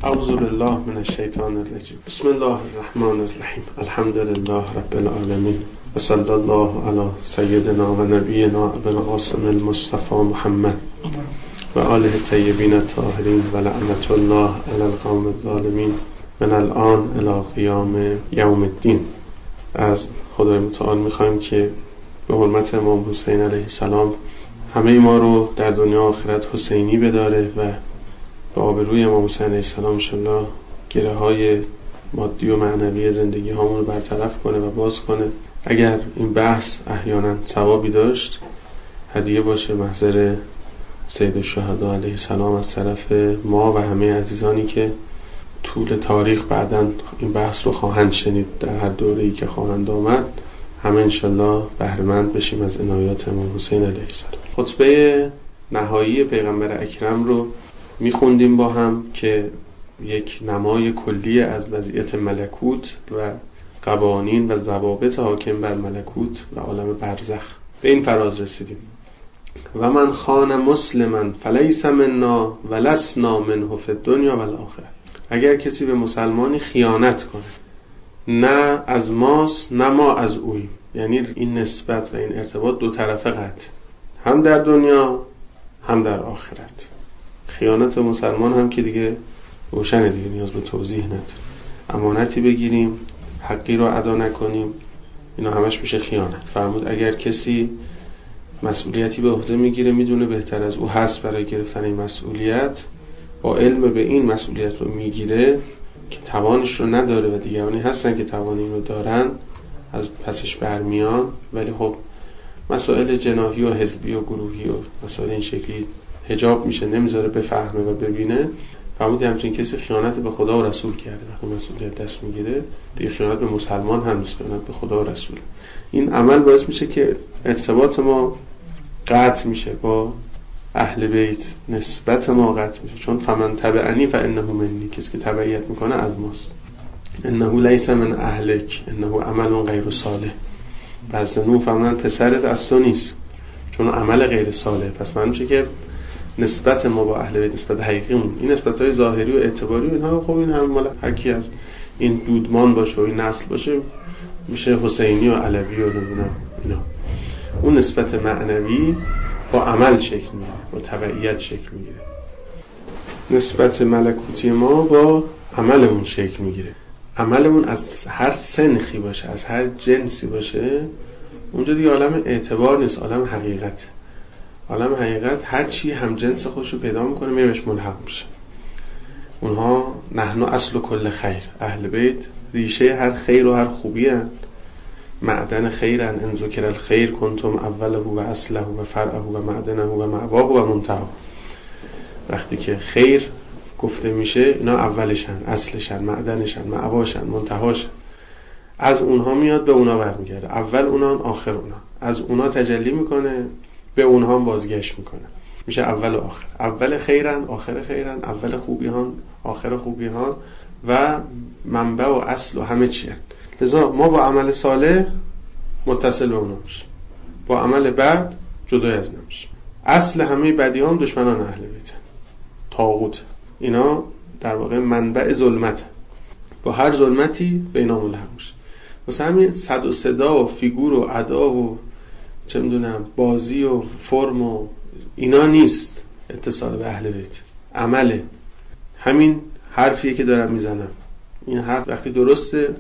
اعوذ بالله من الشیطان الرجیم. بسم الله الرحمن الرحیم. الحمد لله رب العالمین و صلی الله علی سیدنا و نبینا ابی القاسم المصطفى محمد و آله الطیبین الطاهرین و لعنت الله علی القوم الظالمین من الان الی قیام یوم الدین. از خدای متعال میخوایم که به حرمت امام حسین علیه السلام همه ما رو در دنیا و آخرت حسینی بداره و به آبروی امام حسین علیه السلام انشالله گره های مادی و معنوی زندگی هامون رو برطرف کنه و باز کنه. اگر این بحث احیانا ثوابی داشت هدیه باشه محضر سید الشهدا علیه السلام از طرف ما و همه عزیزانی که طول تاریخ بعداً این بحث رو خواهند شنید در هر دوره‌ای که خواهند آمد. همه انشالله بهره‌مند بشیم از عنایات امام حسین علیه السلام. خطبه نهایی پیغمبر اکرم رو میخوندیم با هم که یک نمای کلی از وضعیت ملکوت و قوانین و ضوابط حاکم بر ملکوت و عالم برزخ. به این فراز رسیدیم: و من خان مسلما فلیس منا و لسنا منه فی الدنیا و الاخره. اگر کسی به مسلمانی خیانت کنه، نه از ماست نه ما از اویم. یعنی این نسبت و این ارتباط دو طرفه قطع، هم در دنیا هم در آخرت. خیانت به مسلمان هم که دیگه روشنه، دیگه نیاز به توضیح نداره. امانتی بگیریم، حقی رو ادا نکنیم، اینا همش میشه خیانت. فرمود اگر کسی مسئولیتی به عهده میگیره، میدونه بهتر از او هست برای گرفتن این مسئولیت، با علم به این مسئولیت رو میگیره که توانش رو نداره و دیگرانی هستن که توان این رو دارن، از پسش برمیان. ولی خب مسائل جناحی و حزبی و گروهی و مسائل این شکلی حجاب میشه، نمیذاره بفهمه و ببینه. فرمود همچین کسی خیانت به خدا و رسول کرده. وقتی مسئولیت دست میگیره دیگه خیانت به مسلمان هم نیست، خیانت به خدا و رسول. این عمل باعث میشه که ارتباط ما قطع میشه با اهل بیت، نسبت ما قطع میشه. چون فمن تبعنی فانه منی، کسی که تبعیت میکنه از ماست. انه لیس من اهلک انه عمل غیر صالح. پس نو فهمن پسرت از تو نیست، چون عمل غیر صالح. پس معلوم میشه که نسبت ما با اهل بیت نسبت حقیقیمون، این نسبت‌های ظاهری و اعتباری و اینها، خب این هم مال هر کی از این دودمان باشه و این نسل باشه میشه حسینی و علوی و نمیدونم اینا. اون نسبت معنوی با عمل شکل میگیره، با تبعیت شکل میگیره. نسبت ملکوتی ما با عملمون شکل میگیره. عملمون از هر سنخی باشه، از هر جنسی باشه، اونجا دیگه عالم اعتبار نیست، عالم حقیقت. عالم حقیقت هر چی هم جنس خودشو پیدا میکنه میره بهش ملحق میشه. اونها نحن اصل کل خیر، اهل بیت ریشه هر خیر و هر خوبی هن. معدن خیر هن. ان ذکر الخیر کنتم اوله و اصله و فرعه و معدنه و معواه و منتهاه. وقتی که خیر گفته میشه اینا اولشن، اصلشن، معدنشن، معواشن، منتهاشن. از اونها میاد به اونا برمیگرده. اول اونان آخر اونا. از اونا تجلی میکنه به اونها هم بازگشت میکنه. میشه اول و آخر. اول خیرن، آخر خیرن، اول خوبیان، آخر خوبیان و منبع و اصل و همه چی هن. لذا ما با عمل صالح متصل به اونا میشه، با عمل بد جدای از اونا میشه. اصل همه بدی هم دشمنان اهل بیت، طاغوت. اینا در واقع منبع ظلمت، با هر ظلمتی به اینا ملحق میشه. واسه همین صد و صدا و فیگور و ادا و چه میدونم بازی و فرم و اینا نیست اتصال به اهل بیت. عمله. همین حرفیه که دارم میزنم، این حرف وقتی درسته،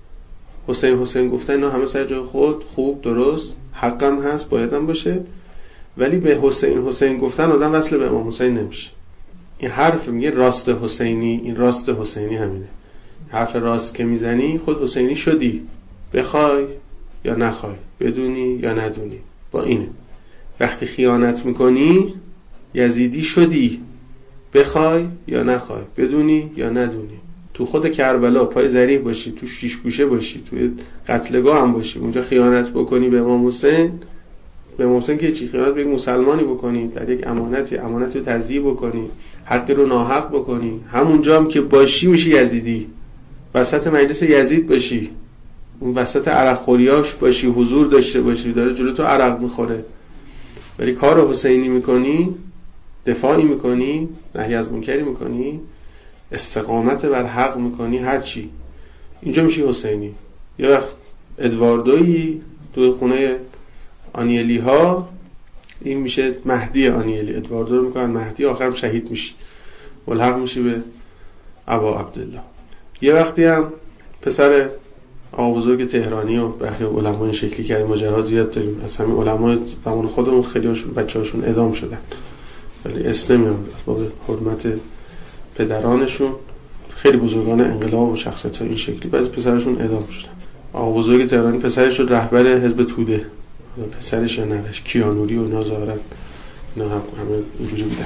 حسین گفتن، اینا همه سر جای خود، خوب، درست، حقم هست، بایدم باشه. ولی به حسین گفتن آدم وصل به امام حسین نمیشه. این حرف میگه راست حسینی، این راست حسینی همینه. حرف راست که میزنی خود حسینی شدی، بخوای یا نخوای، بدونی یا ندونی. با اینه. وقتی خیانت میکنی یزیدی شدی، بخوای یا نخوای، بدونی یا ندونی. تو خود کربلا پای ذریح باشی، تو شیش گوشه باشی، تو قتلگاه هم باشی، اونجا خیانت بکنی به امام حسین، به امام حسین که چی؟ خیانت به یک مسلمانی بکنی، در یک امانتی رو تضییع بکنی، حق رو ناحق بکنی، همونجا هم که باشی میشی یزیدی. وسط مجلس یزید باشی، اون وسط عرق خوریاش باشی، حضور داشته باشی، داره جلو تو عرق میخوره، ولی کار حسینی میکنی، دفاعی میکنی، نهی از منکری میکنی، استقامت بر حق میکنی هر چی، اینجا میشی حسینی. یه وقت ادواردویی توی خونه آنیلی ها، این میشه مهدی آنیلی، ادواردو رو میکنن مهدی، آخرم شهید میشی، ملحق میشی به ابا عبدالله. یه وقتی هم پسر آقا بزرگ تهرانی و برخی علما این شکلی که ماجرا زیاد داریم، از همین علمای زمان خودمون خیلی هاشون بچه‌هاشون اعدام شدن، ولی اسم نمیاد باب حرمت پدرانشون. خیلی بزرگان انقلاب و شخصیت‌های این شکلی بعضی پسرشون اعدام شدن. آقا بزرگ تهرانی پسرش شد رهبر حزب توده، پسرش یا نوش کیانوری و اینا ظاهرا اینا همه اینجوری بودن.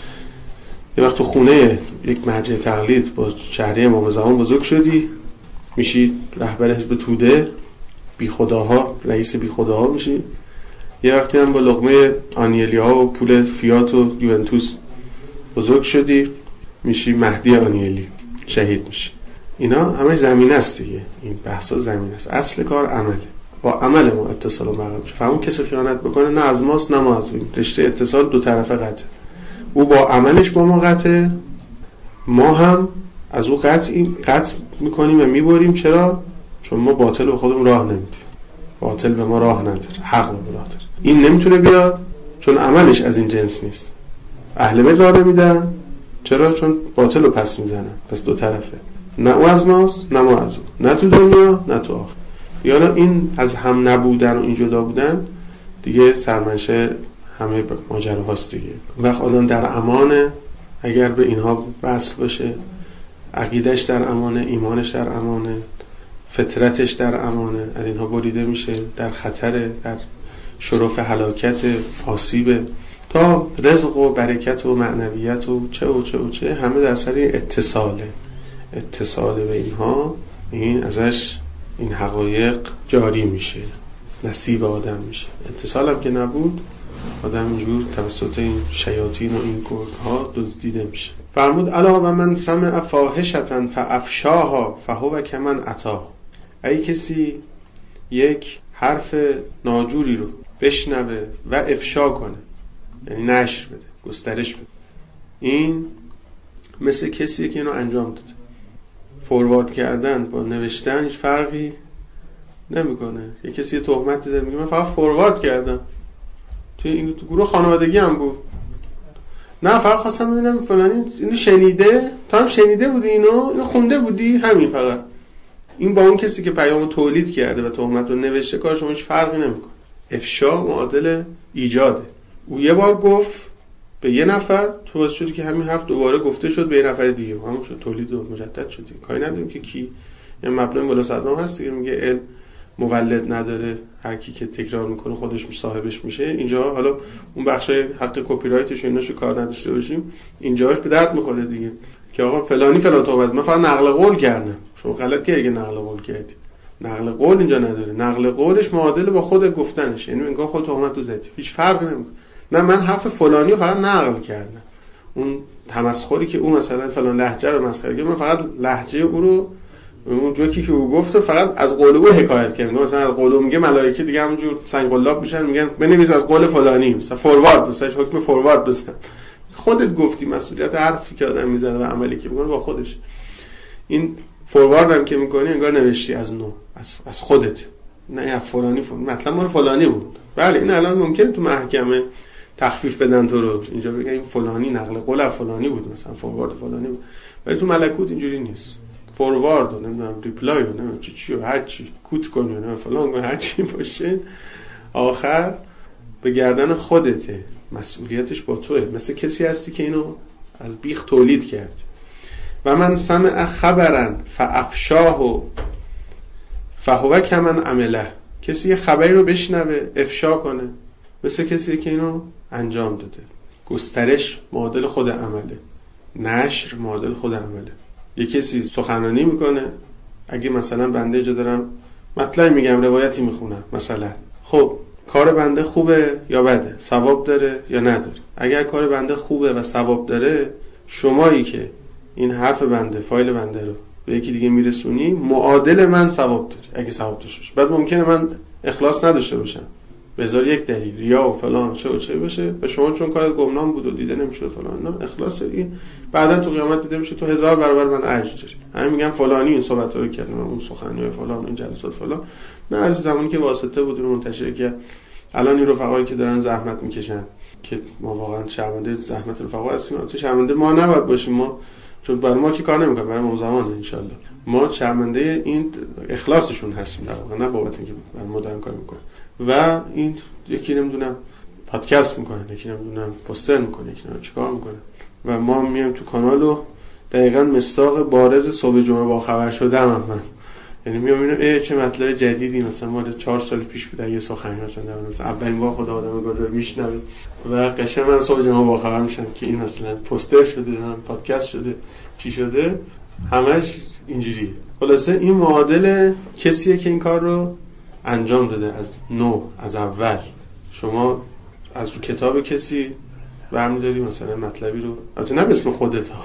یه وقت تو خونه یک مرجع تقلید با شهری امام زمان بزرگ شدی، میشی رهبر حزب توده، بی خداها، رئیس بی خداها میشی. یه وقتی هم با لقمه آنیلی‌ها و پول فیات و یوونتوس بزرگ شدی، میشی مهدی آنیلی، شهید میشی. اینا همه زمین است دیگه، این بحثا زمین است. اصل کار عمله، با عمل ما اتصال و برقرار میشه. فهمون کسی خیانت بکنه نه از ماست نه ما از اون، رشته اتصال دو طرفه قطعه. او با عملش با ما قطعه، ما هم از او قطع میکنیم و میبریم. چرا؟ چون ما باطل به خودمون راه نمیدیم، باطل به ما راه نداره، حق به راه داره. این نمیتونه بیاد چون عملش از این جنس نیست. اهل بیت راه نمیدن، چرا؟ چون باطل رو پس میزنن. پس دو طرفه، نه او از ماست نه ما از او، نه تو دنیا نه تو آخرت. یالا این از هم نبودن و این جدا بودن دیگه سرمنشه همه ماجرا هاست دیگه. وقت آدم در امانه، اگر به اینها وصل باشه، عقیدش در امانه، ایمانش در امانه، فطرتش در امانه، از اینها بریده میشه، در خطر، در شرف هلاکت، آسیب، تا رزق و برکت و معنویت و چه همه در سر اتصال به اینها. این ازش این حقایق جاری میشه، نصیب آدم میشه. اتصال هم که نبود، آدم اینجور توسط این شیاطین و این گرگ‌ها دزدیده میشه. فرمود الا و من سمع فاحشة فافشاها فهو کمن اتی. ای کسی یک حرف ناجوری رو بشنوه و افشا کنه، یعنی نشر بده، گسترش بده، این مثل کسیه که اینو انجام داده. فوروارد کردن با نوشتن هیچ فرقی نمیکنه. یک کسی تهمت زده میگه من فقط فوروارد کردم، توی این گروه خانوادگی هم بود، نه فقط خواستم ببینم فلانی اینو شنیده، تو هم شنیده بودی اینو خونده بودی، همین فقط. این با اون کسی که پیامو تولید کرده و تهمت رو نوشته کار شما هیچ فرقی نمیکنه. افشا معادل ایجاده. او یه بار گفت به یه نفر، تو باعث شدی که همین حرف دوباره گفته شد به یه نفر دیگه، همون شد، تولید و مجدد شد. کاری نداریم که کی، یه مبنای مولا صدرام هست دیگه، میگه علم مولد نداره، هر کی که تکرار میکنه خودش صاحبش میشه. اینجا حالا اون بخشای حق کپی رایتش و ایناشو کار نداشته باشیم، اینجاش به درد میخوره دیگه، که آقا فلانی فلان تهمت، من فقط نقل قول کردم. شما غلط کردی اگه نقل قول کردی. نقل قول اینجا نداره، نقل قولش معادل با خود گفتنش، یعنی انگار خود تهمت تو زدی، هیچ فرقی نمیکنه. نه من حرف فلانی رو فقط نقل کردم، اون تمسخری که اون مثلا فلان لهجه رو مسخره کرد، من فقط لهجه او رو، اون جوکی که او گفت فقط از قول او حکایت کردم. مثلا از قول او میگه ملائکه دیگه همونجور سنگ قلاب میشن، میگن بنویس از قول فلانی، مثلا فوروارد، مثلا حکم فوروارد بزن. خودت گفتی، مسئولیت حرفی که آدم میزنه و عملی که میکنه با خودش. این فوروارد هم که میکنی انگار نوشتی از نو، از خودت، نه از فلانی مطلب مال فلانی بود. بله این الان ممکنه تو محکمه تخفیف بدن تو رو، اینجا بگن این فلانی نقل قول فلانی بود، مثلا فوروارد فلانی بود، ولی تو ملکوت اینجوری نیست. فوروارد و نمیدونم ریپلای و نمیدونم چی و هر چی کوت کنی و فلان هر چی باشه، آخر به گردن خودته، مسئولیتش با توئه. مثل کسی هستی که اینو از بیخ تولید کرد. و من سمع خبرن فافشاه فهو کمن عمله. کسی یه خبری رو بشنوه افشا کنه، مثل کسی که اینو انجام داده. گسترش معادل خود عمله، نشر معادل خود عمله. یه کسی سخنرانی میکنه، اگه مثلا بنده جا دارم مطلبی میگم، روایتی میخونم مثلا، خب کار بنده خوبه یا بده، ثواب داره یا نداره؟ اگر کار بنده خوبه و ثواب داره، شمایی که این حرف بنده، فایل بنده رو به یکی دیگه میرسونی، معادل من ثواب داره اگه ثواب داشته باشه. بعد ممکنه من اخلاص نداشته باشم، بذار یک دلیل ریا و فلان چه باشه و شما چون کارت گمنام بود و دیده نمیشه فلان، نه اخلاص این بعدا تو قیامت دیده میشه تو 1000 برابر من اجر داری. همین میگم فلانی این صحبت رو کرد، اون سخنرانی فلان، این جلسات فلان، نه از زمانی که واسطه بود رو منتشر کرد. الان این رفقایی که دارن زحمت میکشن که ما واقعا شرمنده زحمت رفقا هستیم، تو شرمنده ما نباید باشیم، ما چون برای ما که کار نمیکنه، برای ما زمان ان شاء الله ما شرمنده این اخلاصشون هستیم در واقع، نه بابت اینکه برای ما دارن کار میکنن. و این یکی نمیدونم پادکست میکنه، یکی نمیدونم پوستر میکنه، یکی نمیدونم چیکار میکنه و ما میایم تو کانالو دقیقاً مصداق بارز صبح جمعه با خبر شدم من، یعنی میام اینو چه مطلب جدیدی مثلا مال 4 سال پیش بود یه سخنرانی مثلا اولین بار خدا آدمو گذاره میشنوه و قشنگ من صبح جمعه با خبر میشم که این مثلا پوستر شده، پادکست شده، چی شده، همش اینجوریه. خلاصه این معادل کسیه که این کار رو انجام داده از نو، از اول. شما از رو کتاب کسی برمی‌داری مثلا مطلبی رو، البته نه به اسم خودت ها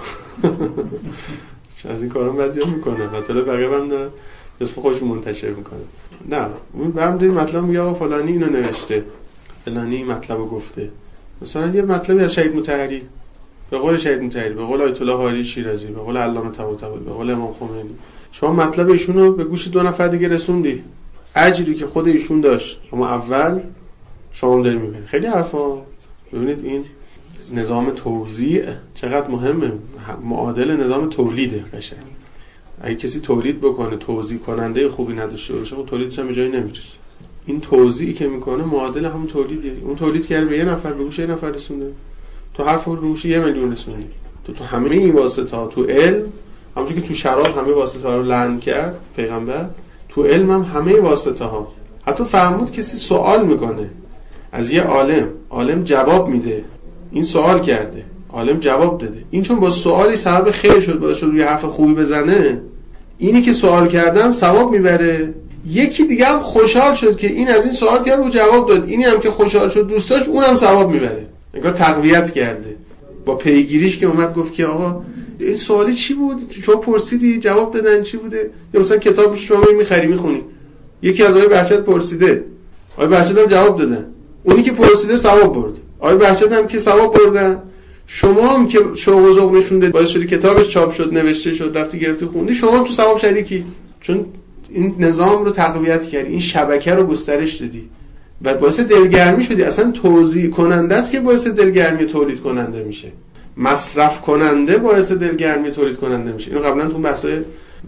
از این کارا بعضیا میکنه، مثلا بقیه هم داره به اسم خودش منتشر میکنه، نه اون برمی‌داری مطلب میگه آقا فلانی اینو نوشته، فلانی این مطلبو گفته. مثلا یه مطلبی از شهید مطهری، به قول شهید مطهری، به قول آیت الله حالی شیرازی، به قول علامه طباطبایی، به قول امام خمینی، شما مطلب ایشون رو به گوش 2 نفر دیگه رسوندی، اجری که خود ایشون داشت شما اول شما دارید میبینید. خیلی حرفا. ببینید این نظام توزیع چقدر مهمه، معادل نظام تولیده. قشنگ اگه کسی تولید بکنه توزیع کننده خوبی نداشته باشه خب تولیدش هم به جایی نمیرسه. این توزیعی که میکنه معادل همون تولیده. اون تولید کرده به 1 نفر، به گوش 1 نفر رسونده، تو حرف رو گوش 1 میلیون رسوندی. تو همه این واسطه‌ها، تو علم همونجوری که تو شراب همه واسطه‌ها رو لعن کرد پیغمبر، تو علم هم همه واسطه‌ها. حتی فرمود کسی سوال میکنه از یه عالم جواب میده، این سوال کرده عالم جواب داده، این چون با سوالی سبب خیر شد، باعث شد یه حرف خوبی بزنه، اینی که سوال کردم ثواب میبره، یکی دیگه هم خوشحال شد که این از این سوال کرد و جواب داد، اینی هم که خوشحال شد دوستاش اونم ثواب میبره. انگار تقویت کرده با پیگیریش که اومد گفت که آقا این سوالی چی بود، شما پرسیدی جواب دادن چی بوده. یا مثلا کتابی شما میخری میخونی، یکی از آقای بهجت پرسیده، آقای بهجت هم جواب دادن، اونی که پرسیده ثواب برد، آقای بهجت هم که ثواب بردن، شما هم که شوق و ذوق نشون دادید باعث شد کتابش چاپ شد، نوشته شد، رفتی گرفتی خوندی، شما هم تو ثواب شریکی، چون این نظام رو تقویت کردی، این شبکه رو گسترش دادی و باعث دلگرمی شدی. اصلا توزیع کننده است که باعث دلگرمی تولید کننده میشه، مصرف کننده باعث دلگرمی تولید کننده میشه. اینو قبلا تو بحث‌های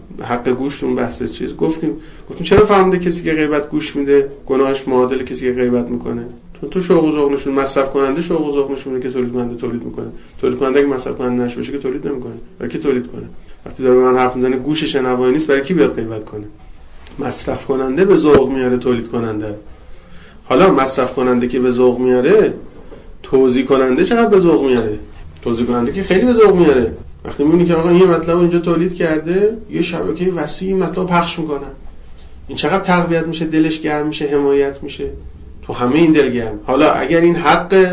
حق گوش، اون بحث چیز گفتیم چرا فهمیده کسی که غیبت گوش میده گناهش معادل کسی که غیبت میکنه؟ چون تو شوق و ذوق نشون، مصرف کننده شوق و ذوق نشونه که تولید کننده تولید میکنه، تولید کننده که مصرف کننده نشه که تولید نمیکنه. برای کی تولید کنه؟ وقتی داره من حرف میزنه گوش شنوایی نیست، برای کی بیاد غیبت کنه؟ مصرف کننده به ذوق میاره تولید کننده. حالا مصرف کننده که به ذوق میاره، توزیع کننده چقدر به ذوق میاره؟ توزیع کننده که خیلی به ذوق میاره. وقتی میبینی که آقا این مطلب اینجا تولید کرده، یه شبکه وسیع مطلب پخش میکنن، این چقدر تقویت میشه، دلش گرم میشه، حمایت میشه، تو همه این دل گرم. حالا اگر این حق،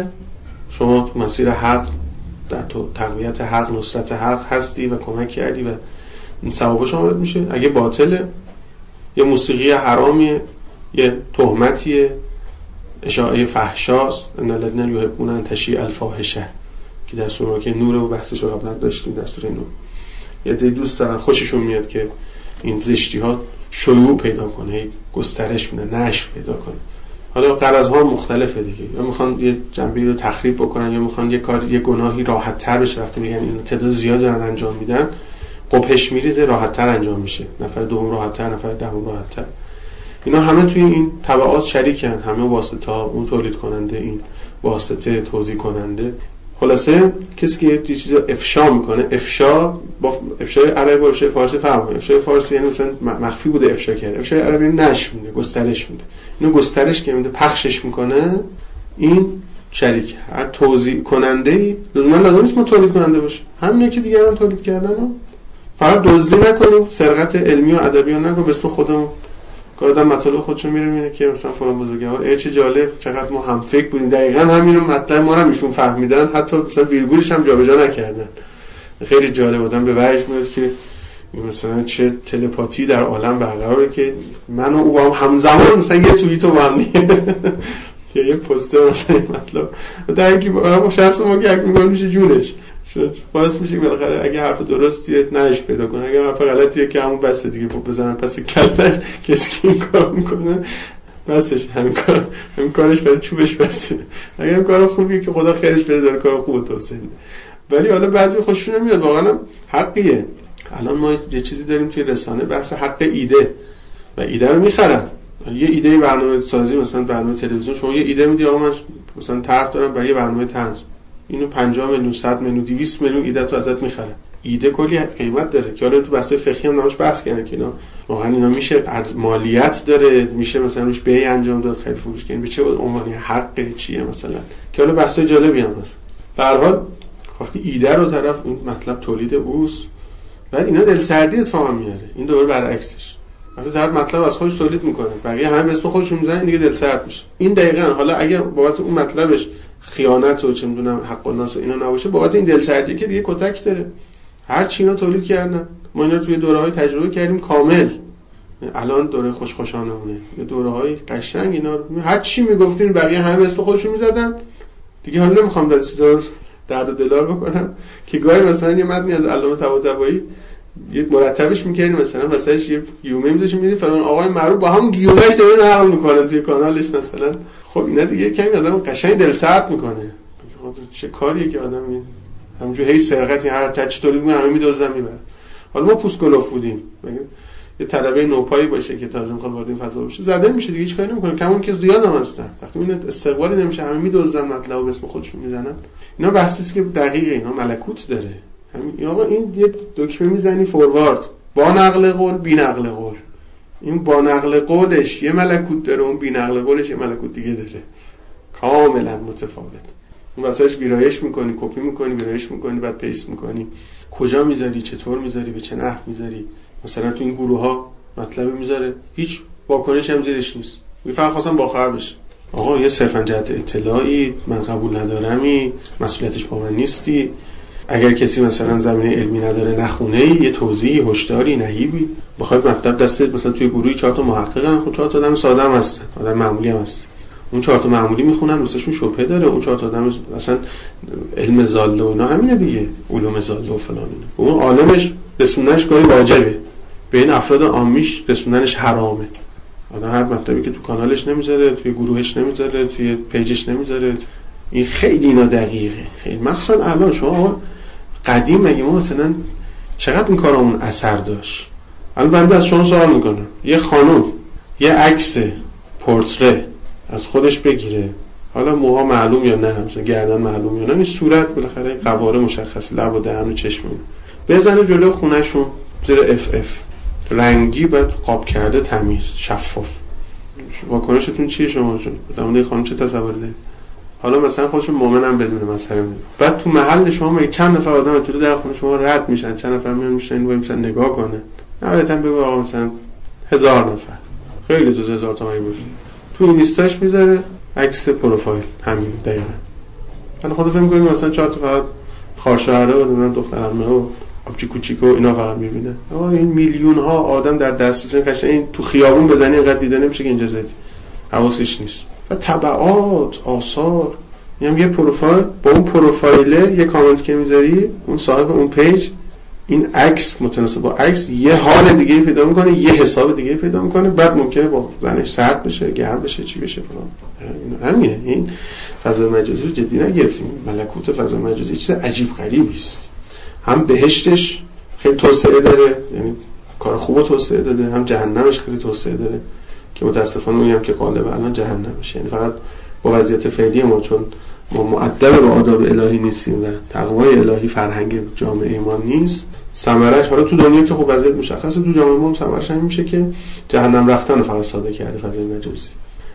شما تو مسیر حق، در تو تقویت حق، نصرت حق هستی و کمک کردی و این ثواب شما وارد میشه. اگه باطله، یه موسیقی حرامیه، یه تهمتیه، اشاعه فحشاست، ان الذين يحبون ان تشيع الفاحشه که در سوره که نور و بحثش رو قبلا داشتیم در سوره نور، یه دوست دارن خوششون میاد که این زشتی ها شیوع پیدا کنه، گسترش میده، نشر پیدا کنه. حالا غرض‌ها مختلفه دیگه، یا میخوان یه جنبه‌ای رو تخریب بکنن، یا میخوان یه کار، یه گناهی راحت تر بشه. وقتی میگن این تعداد زیاد دارن انجام میدن، قبحش میریزه، راحت تر انجام میشه، نفر دوم راحت تر، نفر دهم راحت تر. اینا همه توی این تبعات شریکن، همه واسطه ها، اون تولید کننده، این واسطه توزیع کننده. خلاصه کسی که یه چیزی افشا میکنه، افشا با افشای عربی و افشای فارسی فرق میکنه. افشای فارسی یعنی مثلا مخفی بوده افشا کرده، افشای عربی نشر میده، گسترش میده. اینو گسترش که میده، پخشش میکنه، این شریک. هر توزیع کننده‌ای لزوما نیست ما تولید کننده باشه، همین که دیگران تولید کردن. فقط دزدی نکنیم، سرقت علمی و ادبی نکنیم به اسم خودمون. آدم مطالب خودشون میره میبینه که مثلا فلان بزرگوار چه جالب، چقدر ما هم فکر بودیم، دقیقاً همین مطلب ما رو ایشون فهمیدن، حتی مثلا ویرگولش هم جابجا نکردن. خیلی جالب. آدم به وحش میاد که مثلا چه تلپاتی در عالم برقراره که من و او با هم همزمان مثلا یه توییتو با هم دیگه که یه پوستر مثلا مطلب در اینکه با شخص ما که میگم میشه جونش باعث میشه بالاخره اگه حرف درستیه نش پیدا کنه، اگه حرف غلطیه که همون بس دیگه بزنن پس کلش. کسی که این کار میکنه بسش همین کارش برای چوبش بسه. اگه کار خوبیه که خدا خیرش بده، داره کار خوب توسعه میده. ولی حالا بعضی خوششون نمیاد، واقعا حقیه. الان ما یه چیزی داریم توی رسانه بحث حق ایده و ایده رو میخرن. یه ایده برنامه سازی مثلا برنامه تلویزیون، شما یه ایده میدی آقا من مثلا طرح دارم برای برنامه طنز، اینو 50 میلیون 100 میلیون 200 میلیون ایده تو ازت میخره. ایده کلی قیمت داره که حالا تو بحث فقهی هم نماش بحث کردن که اینا واقعا اینا میشه مالیت داره، میشه مثلا روش بیع انجام داد، خرید فروش کنی، به چه عنوانی حق چیه مثلا، که حالا بحث جالبی هم هست. به هر حال وقتی ایده رو طرف اون مطلب تولید اوست، بعد اینا دلسردی اتفاقا میاره. این دوباره برعکسش، وقتی طرف مطلب از خودش تولید میکنه بقیه همه اسم خودشون میزنن دیگه دلسرد میشه. این دقیقاً حالا اگر بابت اون مطلبش خیانت و چه میدونم حق الناس اینا نباشه، بابت این دلسردی که دیگه کتک داره. هر چی اینا تولید کردن ما اینا توی دوره‌های تجربه کردیم کامل. الان دوره خوشخوشانمونه، یه دوره‌های قشنگ اینا هر چی میگفتین بقیه همه اسم خودشون میزدن دیگه. حالا نمیخوام در چیزا درد و دلار بکنم که گاهی مثلا یه متنی از علامه طباطبایی یه مرتبش می‌کردیم، مثلا واسهش یه گیومه می‌ذاشتیم می‌دید فلان آقای معروف با هم گیومه‌اش داره نقل می‌کنه توی کانالش مثلا. خب اینا دیگه کمی آدمو قشنگ دلسرد می‌کنه. چه کاریه که آدم همونجوری هی سرقتی هر تچ تولید می‌کنه همه می‌دزدن میبرن. حالا ما پوست گلوف بودیم، یه طلبه نوپایی باشه که تازه می‌خواد وارد این فضا بشه زده میشه دیگه، هیچ کاری نمی‌کنه. کمون که زیاد هم هستن، وقتی این استقبالی نمیشه همه می‌دزدن مطلب به اسم خودشون میزنن. اینا بحثی که دقیقه اینا ملکوت داره. همین آقا این یه دکمه میزنی فوروارد با نقل قول بی نقل قول، این با نقل قولش یه ملکوت داره، اون بی نقل قولش یه ملکوت دیگه داره، کاملا متفاوت. اون واسهش ویرایش میکنی، کپی میکنی، ویرایش میکنی، بعد پیست میکنی، کجا میذاری، چطور میذاری، به چه نحو میذاری. مثلا تو این گروه ها مطلب میذاره هیچ واکنش هم زیرش نیست، فقط خواستم با خبر بشه آقا یه صرفا جهت اطلاعی من قبول ندارمی، مسئولیتش با من نیستی. اگر کسی مثلا زمینه علمی نداره نخونه، یه توضیحی، هشداری، نهیبی بخواد مطلب دستت مثلا توی گروهی 4 تا محققن، خب 4 تا آدم ساده هم هستن، آدم معمولی هم هستن، اون 4 تا معمولی میخونن واسهشون شبهه داره، اون 4 تا آدم مثلا علم زاله و اینا همینه دیگه، علوم زاله و فلان اینا، اون عالمش رسوندنش گاهی واجبه، به این افراد عامیش رسوندنش حرامه. آدم هر مطلبی که تو کانالش نمیذاره، توی گروهش نمیذاره، توی پیجش نمیذاره. این خیلی اینا دقیقه، خیلی مخصوصا الان. شما قدیم مگه ما مثلا چقدر این کارامون اثر داشت؟ الان بنده از شما سوال میکنم، یه خانم یه عکس پورتره از خودش بگیره، حالا موها معلوم یا نه، مثلا گردن معلوم یا نه، این صورت بالاخره قواره مشخصه، لب و دهن و چشم، بزنه جلوی خونه‌شون زیر اف اف رنگی، بعد قاب کرده، تمیز، شفاف، واکنشتون چیه شما؟ در مورد خانم چه تصوری دارید؟ حالا مثلا خودشون مؤمنم بدونه مثلا، بعد تو محل شما میگه چند نفر آدم تو در خونه شما رد میشن، چند نفر میان میشن و مثلا نگاه کنه، نهایتا بگو آقا مثلا 1000 نفر، خیلی تو 1000 تا باشه، تو این لیستاش میذاره عکس پروفایل همین دقیقاً. حالا خودت فکر می‌کنی مثلا 4 تا فقط خارشهره و دخترمه و آبچی کوچیکو اینا فقط میبینه؟ آقا این میلیون ها آدم در دسترس قشنگ، این تو خیابون بزنی اینقدر دیده نمیشه که اینجا زدی، حواسش نیست. و تبعات، آثار، میگم یه پروفایل، با اون پروفایله یه کامنت که میذاری، اون صاحب اون پیج این عکس متناسب با عکس یه حال دیگه پیدا میکنه، یه حساب دیگه پیدا میکنه، بعد ممکنه با زنش سرد بشه، گرم بشه، چی بشه فلان. همینه. این فضای مجازی رو جدی نگرفتیم. ملکوت فضای مجازی چیز عجیب غریبی است. هم بهشتش خیلی توسعه داره، یعنی کار خوبو توسعه داده، هم جهنمش خیلی توسعه داره که متاسفانه میگم که غالبا الان جهنمشه. یعنی فقط با وضعیت فعلی ما، چون ما مؤدب به آداب الهی نیستیم و تقوای الهی فرهنگ جامعه ما نیست، ثمرش حالا تو دنیا که خب وضعیت مشخصه، تو جامعه ما ثمرش همین میشه که جهنم رفتن فقط ساده کرده فضای مجازی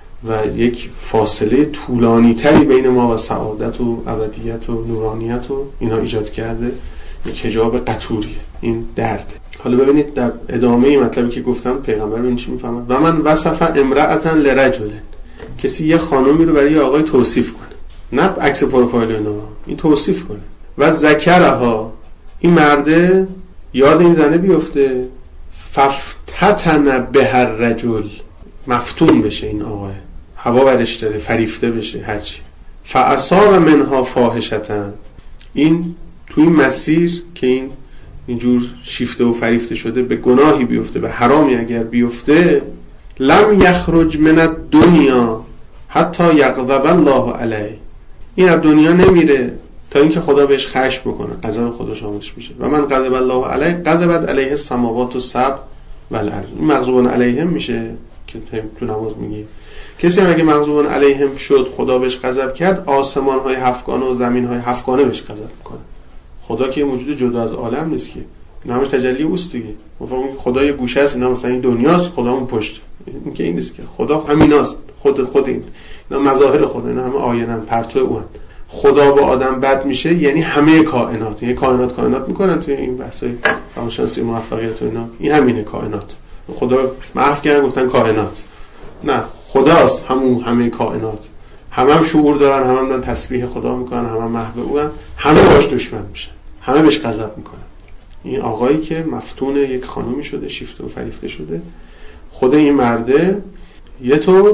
و یک فاصله طولانی تری بین ما و سعادت و ابدیت و نورانیت و اینا ایجاد کرده، یک حجاب قطوریه. این درد. حالا ببینید در ادامه مطلبی که گفتم پیغمبر ببین چی میفهمه. و من وصف امرأة لرجل، کسی یه خانومی رو برای آقای توصیف کنه، نه عکس پروفایل اینا، این توصیف کنه. و ذکرها، این مرده یاد این زنه بیفته، ففتتن به هر رجل، مفتون بشه این آقای، هوا برش داره فریفته بشه هرچی. فاصاب منها فاحشتن، این توی مسیر که این اینجور شیفته و فریفته شده به گناهی بیفته، به حرامی اگر بیفته، لم یخرج من الدنیا حتی یغضب الله علیه، این از دنیا نمیره تا اینکه خدا بهش خشم بکنه، غضب خدا شاملش میشه. و من غضب الله علیه غضبت علیه السماوات السبع والارض، این مغضوب علیهم میشه که تو نماز میگی. کسی هم اگه مغضوب علیهم شد خدا بهش غضب کرد، آسمان های هفتگانه و زمین های هفتگانه بهش غضب میکنه. خدا که موجود جدا از عالم نیست که، این همش تجلی اوست دیگه. مثلا خدا یه گوشه است، اینا مثلا این دنیاست، خدا اون پشت، این که این نیست که. خدا همیناست، خود این اینا مظاهر خدا، اینا همه آینه‌ن، پرتو اون. خدا با آدم بد میشه یعنی همه کائنات، یعنی کائنات میکنن توی این بحثای روانشناسی موفقیت و اینا، این همینه کائنات. خدا محو کردن گفتن کائنات، نه خداست همه کائنات، هم شعور دارن، هم دارن تسبیح خدا میکنن، هم محو اون، همه باش دشمن میشن، همه بهش غضب میکنن. این آقایی که مفتون یک خانومی شده، شیفته و فریفته شده، خود این مرده یه طور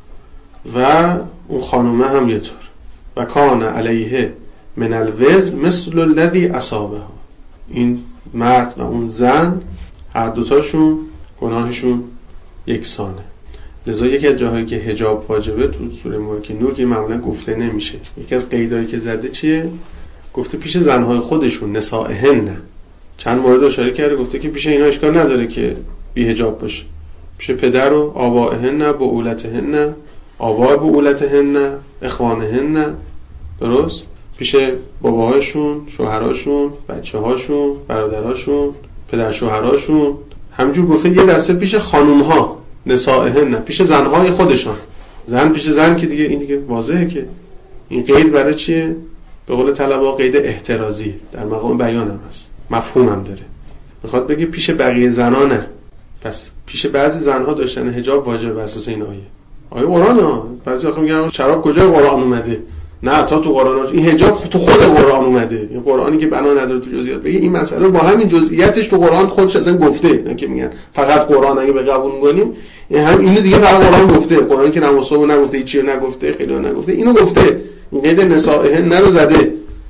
و اون خانومه هم یه طور، و کان علیه من الوزر مثل الذی اصابه، این مرد و اون زن هر دوتاشون گناهشون یکسانه. لذا یکی از جاهایی که حجاب واجبه تو سوره مبارکه نور که معمولا گفته نمیشه، یکی از قیدایی که زده چیه؟ گفته پیش زنهای خودشون، نسائهن. چند مورد اشاره کرده، گفته که پیش اینا اشکال نداره که بی حجاب باشه، پیش پدر و آبائهن، بعولتهن، آباء بعولتهن، اخوانهن، درست؟ پیش باباهاشون، شوهراشون، بچه‌هاشون، برادرهاشون، پدر شوهراشون. همینجور گفته یه دسته پیش خانوم‌ها، نسائهن، پیش زنهای خودشان. زن پیش زن که دیگه این دیگه واضحه که این قید برای چیه؟ به قول طلبا قید احترازی، در مقام بیان هم هست، مفهوم هم داره. میخواد بگه پیش بقیه زنها نه، پس پیش بعضی زنها داشتن حجاب واجب بر اساس این آیه قرآن ها. بعضی آخه میگن شراب کجای قرآن اومده؟ نه، تا تو قرآن این حجاب تو خود قرآن اومده. این قرآنی که بنا نداره تو جزئیات بگه این مسئله با همین جزئیاتش تو قرآن خودش اصلا گفته، نه که میگن فقط قرآن اگه به قبول کنیم این هم اینو دیگه فقط قرآن گفته. قرآنی که نماز صبح نگفته، هیچی نگفته، خیلی نگفته، اینو گفته. این قید نسائهن رو زده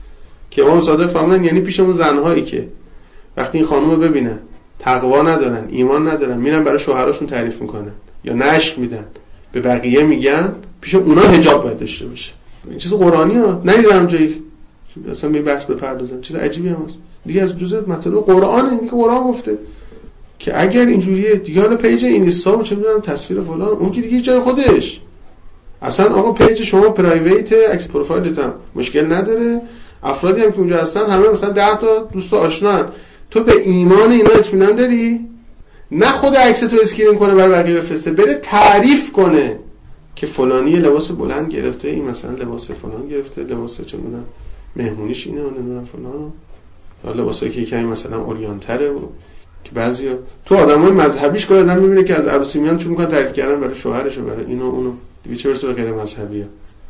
که امام صادق فهمیدن یعنی پیش اون زنهایی که وقتی این خانومو ببینن تقوا ندارن، ایمان ندارن، میرن برای شوهراشون تعریف میکنن یا نشک میدن، به بقیه میگن، پیش اونا حجاب باید داشته باشه. این چیز قرآنی ها، ندیدم جایی اصلا به بحث بپردازن، چیز عجیبی هم هست دیگه. از جزء مطلب قرآنه، این که قرآن گفته که اگر اینجوریه دیگه، حالا پیج اینستا و چه میدونم تصویر فلان، اون که دیگه جای خودش. اصلا آقا پیج شما پرایویت، عکس پروفایلت هم مشکل نداره، افرادی هم که اونجا هستن همه مثلا 10 تا دوست آشنا، تو به ایمان اینا اطمینان داری؟ نه خود عکس تو اسکرین کنه برای بقیه بفرسته، بره تعریف کنه که فلانی لباس بلند گرفته، این مثلا لباس فلان گرفته، لباس چه میدونم مهمونیش اینه و نمیدونم فلان، یا لباسایی که یکی مثلا اورینتره و که بعضیا تو آدمای مذهبیش کار آدم میبینه که از عروسی میان چون میکنن تعریف کردن برای شوهرش و برای اینو اونو، دیگه چه برسه به غیر مذهبیه.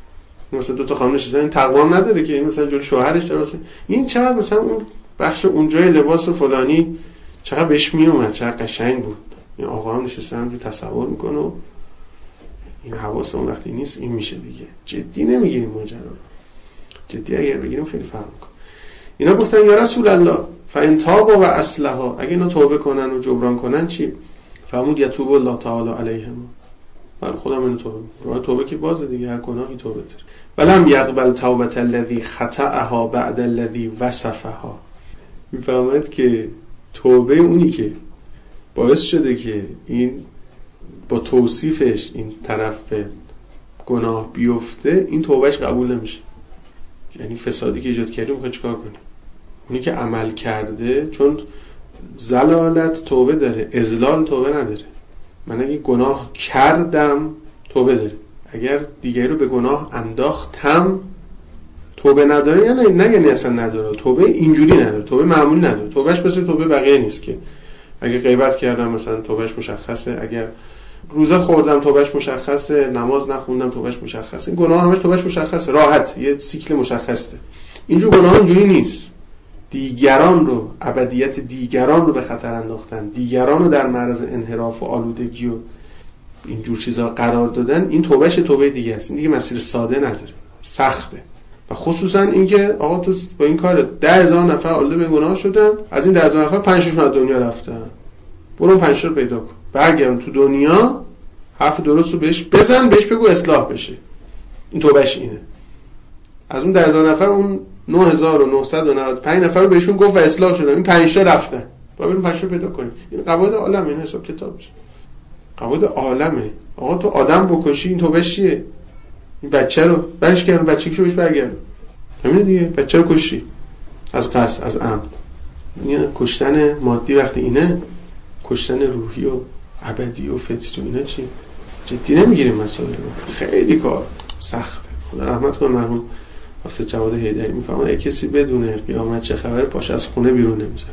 مثلا دو تا خانم نشستن، این تقوا نداره که این مثلا جلوی شوهرش درسته، این چقدر مثلا اون بخش اونجای لباس فلانی چقدر بهش میومد، چقدر قشنگ بود. این آقا هم نشسته همجور تصور میکنه و این حواس اون وقتی نیست این میشه دیگه. جدی نمیگیریم ماجرا، جدی اگر بگیریم خیلی فرق میکنه. اینا گفتن یا رسول الله فان تابوا و اصلحا، اگه اینا توبه کنن و جبران کنن چی؟ فرمود یتوب الله تعالی علیهم، برای خودم اینو توبه که بازه دیگه، هر گناهی توبه داره. ولم یقبل توبه الذی خطأها بعد الذی وصفها، میفهمد که توبه اونی که باعث شده که این با توصیفش این طرف به گناه بیفته، این توبهش قبول نمیشه. یعنی فسادی که ایجاد کرده میخواد چیکار کنه؟ اونی که عمل کرده، چون زلالت توبه داره، اذلال توبه نداره. من اگه گناه کردم توبه داره، اگر دیگری رو به گناه انداختم توبه نداره، یعنی نه یعنی اصلا نداره، توبه اینجوری نداره، توبه معمولی نداره. توبهش مثل توبه بقیه نیست که اگه غیبت کردم مثلا توبهش مشخصه، اگر روزه خوردم توبهش مشخصه، نماز نخوندم توبهش مشخصه، این گناه همش توبهش مشخصه، راحت، یه سیکل مشخصه. اینجور گناه اینجوری نیست. دیگران رو، ابدیت دیگران رو به خطر انداختن، دیگران رو در معرض انحراف و آلودگی و اینجور چیزا قرار دادن، این توبهش توبه دیگه است. این دیگه مسیر ساده نداره، سخته. و خصوصا اینکه آقا تو با این کار 10,000 نفر آلوده به گناه شدن، از این 10,000 نفر 5 از دنیا رفتن، برو 5 رو پیدا کن، برگردون تو دنیا، حرف درست رو بهش بزن، بهش بگو اصلاح بشه. این توبهش اینه. از اون 10,000 نفر اون 9,995 نفر رو بهشون گفت و اصلاح شدن، این 5 تا رفتن، با بریم 5 رو پیدا کنیم. این قواعد عالمه، این حساب کتاب میشه، قواعد عالمه. آقا تو آدم بکشی، این توبهش چیه؟ این بچه رو برش گردون، بچه‌کشو بهش برگردون، همینه دیگه. بچه رو کشتی از قصد، از عمد. این کشتن مادی وقتی اینه، کشتن روحی و ابدی و فطری و اینا چی؟ جدی نمیگیریم مسائل رو، خیلی کار سخته. خدا رحمت کنه مرحوم واسه جواد حیدری میفهمه کسی بدونه قیامت چه خبره پاش از خونه بیرون نمیذاره،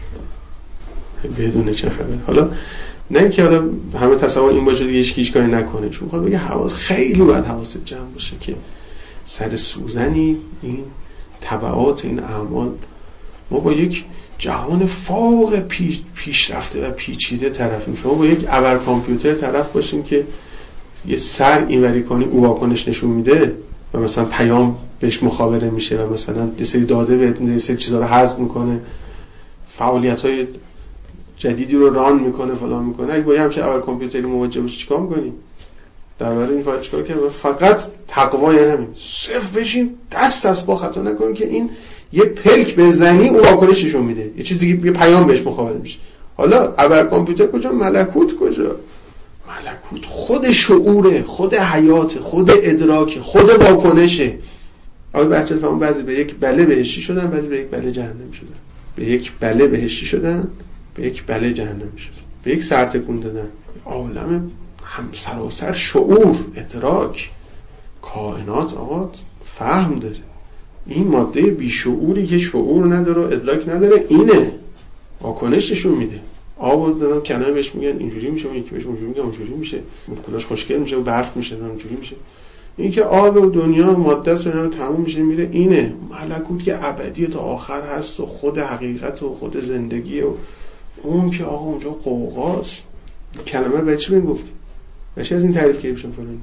بدونه چه خبره. حالا نه اینکه حالا همه تصور این باشه دیگه هیچ کاری نکنه، چون میخواد بگه حواس خیلی باید حواست جمع باشه که سر سوزنی این تبعات این اعمال. ما با یک جهان فوق پیشرفته و پیچیده طرفیم. شما با یک ابر کامپیوتر طرف باشین که یه سر اینوری کنی او واکنش نشون میده و مثلا پیام بهش مخابره میشه و مثلا یه سری داده بهت میده، یه سری چیزا رو حذف میکنه، فعالیت‌های جدیدی رو ران میکنه، فلان میکنه. اگه با یه همچین ابر کامپیوتری مواجه باشی چیکار میکنی؟ درباره این فقط چیکار کنی؟ فقط تقوای همین صفر بشین، دست با خطا نکنین که این یه پلک بزنی اون واکنش نشون میده، یه چیز دیگه، یه پیام بهش مخابره میشه. حالا ابر کامپیوتر کجا؟ ملکوت کجا؟ ملکوت خود شعوره، خود حیاته، خود ادراکه، خود واکنشه. آقای بچه فهمون بعضی به یک بله بهشتی شدن، بعضی به یک بله جهنمی شدن. به یک بله بهشتی شدن، به یک بله جهنمی شدن. به یک سر تکون دادن. عالم هم سراسر شعور، ادراک، کائنات آقا فهم داره. این ماده بیشعوری که شعور نداره و ادراک نداره، اینه واکنش نشون میده. آب دادم کنار بهش میگن اینجوری میشه، اون یکی بهش اونجوری میگه اونجوری میشه، کلاش خوشگل میشه و برف میشه اونجوری میشه. این که آب و دنیا ماده است و تموم میشه میره، اینه ملکوت که ابدی تا آخر هست و خود حقیقت و خود زندگی و اون که آقا اونجا قوقاست. کلمه به چی میگفت؟ بچه از این تعریف که بشم فلان.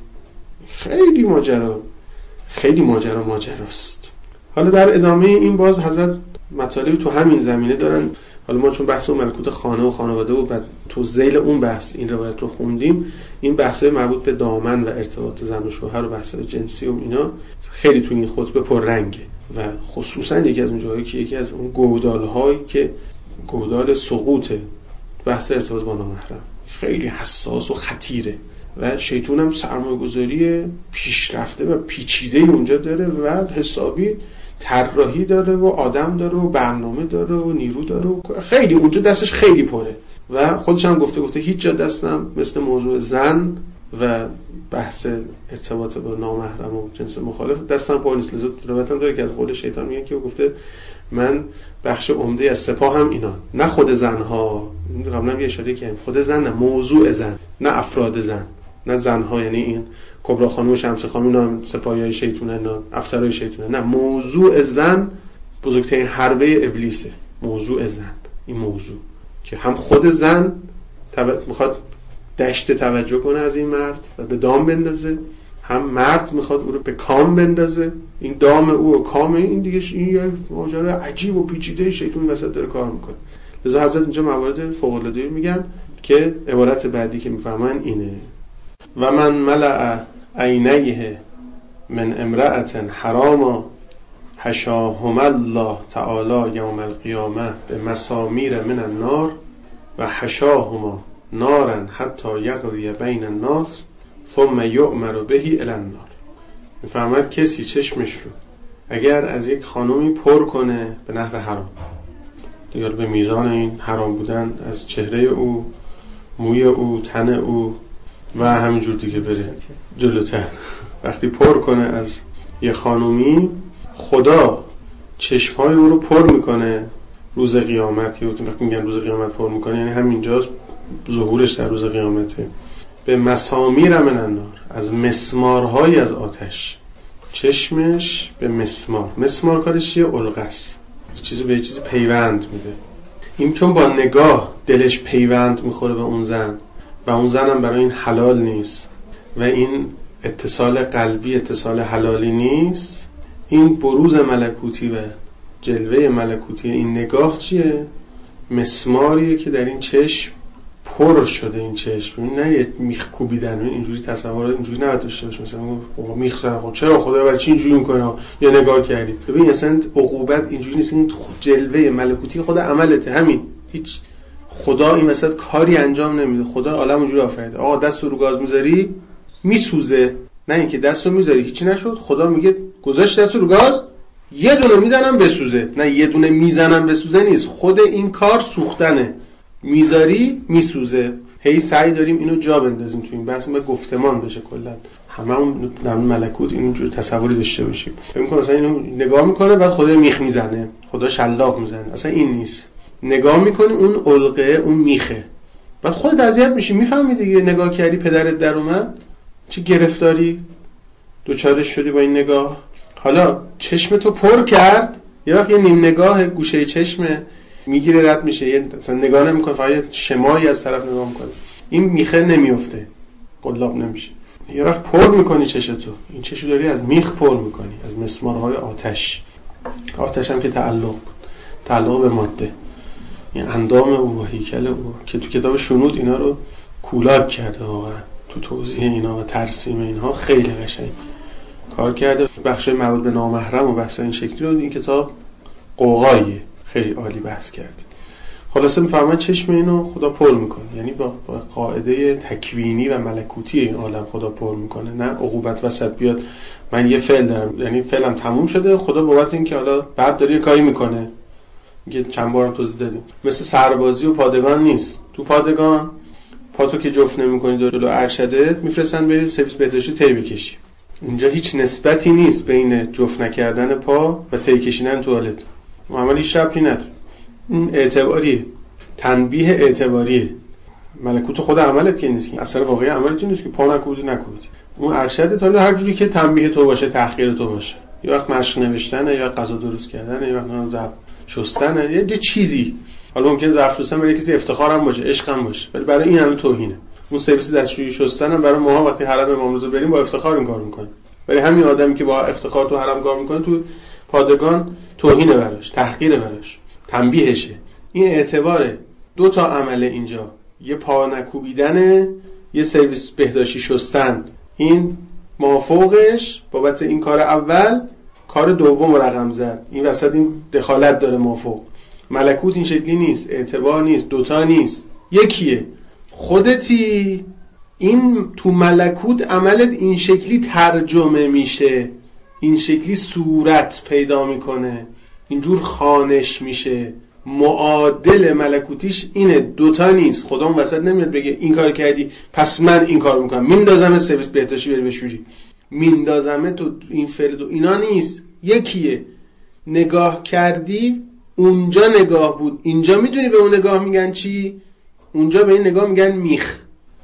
خیلی ماجراست. حالا در ادامه این باز حضرت مطالب تو همین زمینه دارن. حالا ما چون بحث ملکوت خانه و خانواده و بعد تو ذیل اون بحث این روایت رو خوندیم، این بحث‌های مربوط به دامن و ارتباط زن و شوهر و بحث‌های جنسی و اینا خیلی تو این خطبه پررنگه و خصوصا یکی از اون جاهایی که یکی از اون گودال‌هایی که گودال سقوطه، بحث ارتباط با نامحرم خیلی حساس و خطیره و شیطان هم سرمایه‌گذاری پیشرفته و پیچیده اونجا داره و حسابی طراحی داره و آدم داره و برنامه داره و نیرو داره و خیلی اونجا دستش خیلی پره و خودش هم گفته هیچ جا دستم مثل موضوع زن و بحث ارتباط با نامحرم و جنس مخالف دستم پر نیست. لذا روایتم داره که از قول شیطان میگه که گفته من بخش عمده از سپاه هم اینا، نه خود زنها، قبلا یه اشاره کردم، خود زن نه، موضوع زن، نه افراد زن، نه زنها، یعنی این کبرا خانم و شمس خانم اینا سپاهیای شیطونه، نه افسرای شیطونه، نه، موضوع زن بزرگترین حربه ابلیسه. موضوع زن، این موضوع که هم خود زن میخواد دشت توجه کنه از این مرد و به دام بندازه، هم مرد میخواد او رو به کام بندازه. این دام او و کام این دیگه این یه ماجرا عجیب و پیچیده شیطان وسط داره کار میکنه. لذا حضرت اینجا موارد فوق العاده میگن که عبارت بعدی که میفهمن اینه: و من ملأ عینیه من امرأة حراما حشاهم الله تعالی یوم القیامه به مسامیر من النار و حشاهما نارا حتی یقضی بین الناس ثم یؤمر به الی النار. میفهمد کسی چشمش رو اگر از یک خانومی پر کنه به نحو حرام، دیگر به میزان این حرام بودن از چهره او، موی او، تن او و همینجور دیگه بره جلوتر، وقتی پر کنه از یه خانومی، خدا چشمهای او رو پر میکنه روز قیامت. وقتی میگن روز قیامت پر میکنه یعنی همینجاست ظهورش در روز قیامته. به مسامیر من النار، از مسمارهای از آتش، چشمش به مسمار کارش یه علقه است، چیزی به چیزی پیوند میده. این چون با نگاه دلش پیوند میخوره به اون زن و اون زنم برای این حلال نیست و این اتصال قلبی اتصال حلالی نیست، این بروز ملکوتی و جلوه ملکوتی این نگاه چیه؟ مسماریه که در این چشم پر شده. این چشم نه یه میخ کوبیدن، اینجوری تصورات اینجوری نباید داشته باشه. مثلا میخ زدن، چرا خدا برای چی اینجوری میکنه؟ یا نگاه کردی ببین اصلا عقوبت اینجوری نیست. این جلوه ملکوتی خود عملته، همین. هیچ خدا این وسط کاری انجام نمیده. خدا عالم اونجوری آفریده. آقا دستو رو گاز میذاری میسوزه، نه اینکه دستو میذاری هیچی نشد. خدا میگه گذاشت دستو رو گاز، یه دونه میزنم بسوزه. نه یه دونه میزنم بسوزه نیست، خود این کار سوختنه. میذاری میسوزه. هی سعی داریم اینو جا بندازیم تو این بحث، به گفتمان بشه کلا. همون در ملکوت اینجور تصوری داشته باشیم. فکر می‌کنم مثلا اینو نگاه میکنه بعد خدا میخ میزنه، خدا شلاق میزنه. اصلا این نیست. نگاه میکنی اون علقه، اون میخه، بعد خودت اذیت میشی. میفهمی دیگه، نگاه کردی پدرت در اومد، چه گرفتاری دوچارش شدی با این نگاه. حالا چشمتو پر کرد، یه وقت یه نیم نگاه گوشه چشمه میگیره رد میشه، یه مثلا نگاه نمیکنه، فقط شمایی از طرف نگاه میکنه، این میخه نمیفته، قلاب نمیشه. یه وقت پر میکنی چشتو، این چشو داری از میخ پر میکنی، از مسمارهای آتش. آتش هم که تعلق به ماده، این اندام او و هیکل او که تو کتاب شنود اینا رو کولاک کرده واقعا، تو توضیح اینا و ترسیم اینها خیلی قشنگ کار کرده. بخشای مربوط به نامحرم و بحث این شکلی رو این کتاب قوقاییه، خیلی عالی بحث کرد. خلاصه میفهمن چشم اینو خدا پر میکنه، یعنی با قاعده تکوینی و ملکوتی این عالم خدا پر میکنه، نه عقوبت وسط بیاد. من یه فعل دارم، یعنی فعلم تموم شده، خدا بابت این که حالا بعد داره یه کاری میکنه، میگه چند بارم توضیح دادیم، مثل سربازی و پادگان نیست. تو پادگان پاتو که جفت نمی‌کنی جلو ارشدت میفرستن برید سرویس بهداشتی تی بکشی. اینجا هیچ نسبتی نیست بین جفت نکردن پا و تی کشیدن توالت. معامله هیچ ربطی نداره. این اعتباریه، تنبیه اعتباریه. ملکوت خود عملت که نیست، اثر واقعی عملت نیست که پا نکودی. اون ارشدت حالا هر جوری که تنبیه تو باشه، تحقیر تو باشه. یه وقت مشق نوشتنه، یا غذا درست کردنه، یا وقت ظرف شستنه، یه چیزی. حالا ممکنه ظرف شستن برای کسی افتخارم باشه، عشقم باشه، ولی برای این همه توهینه. اون سرویس دستشویی شستن هم برای ماها وقتی حرم امام رضا بریم با افتخار این کارو میکنه، ولی همین آدمی که با افتخار تو حرم کار میکنه تو پادگان توهینه براش، تحقیره براش، تنبیهشه. این اعتباره. دو تا عمله اینجا، یه پا نکوبیدنه، یه سرویس بهداشتی شستن. این مافوقش بابت این کار اول، کار دوم رقم زد. این وسط این دخالت داره مافوق. ملکوت این شکلی نیست، اعتبار نیست، دوتا نیست، یکیه. خودتی. این تو ملکوت عملت این شکلی ترجمه میشه، این شکلی صورت پیدا میکنه، اینجور خوانش میشه. معادل ملکوتیش اینه، دوتا نیست. خدا اون وسط نمیاد بگه این کار کردی پس من این کار میکنم، میندازم سرویس بهداشتی بری بشوری، میندازم تو این فعل دو، اینا نیست. یکیه. نگاه کردی، اونجا نگاه بود، اینجا میدونی به اون نگاه میگن چی؟ اونجا به این نگاه میگن میخ.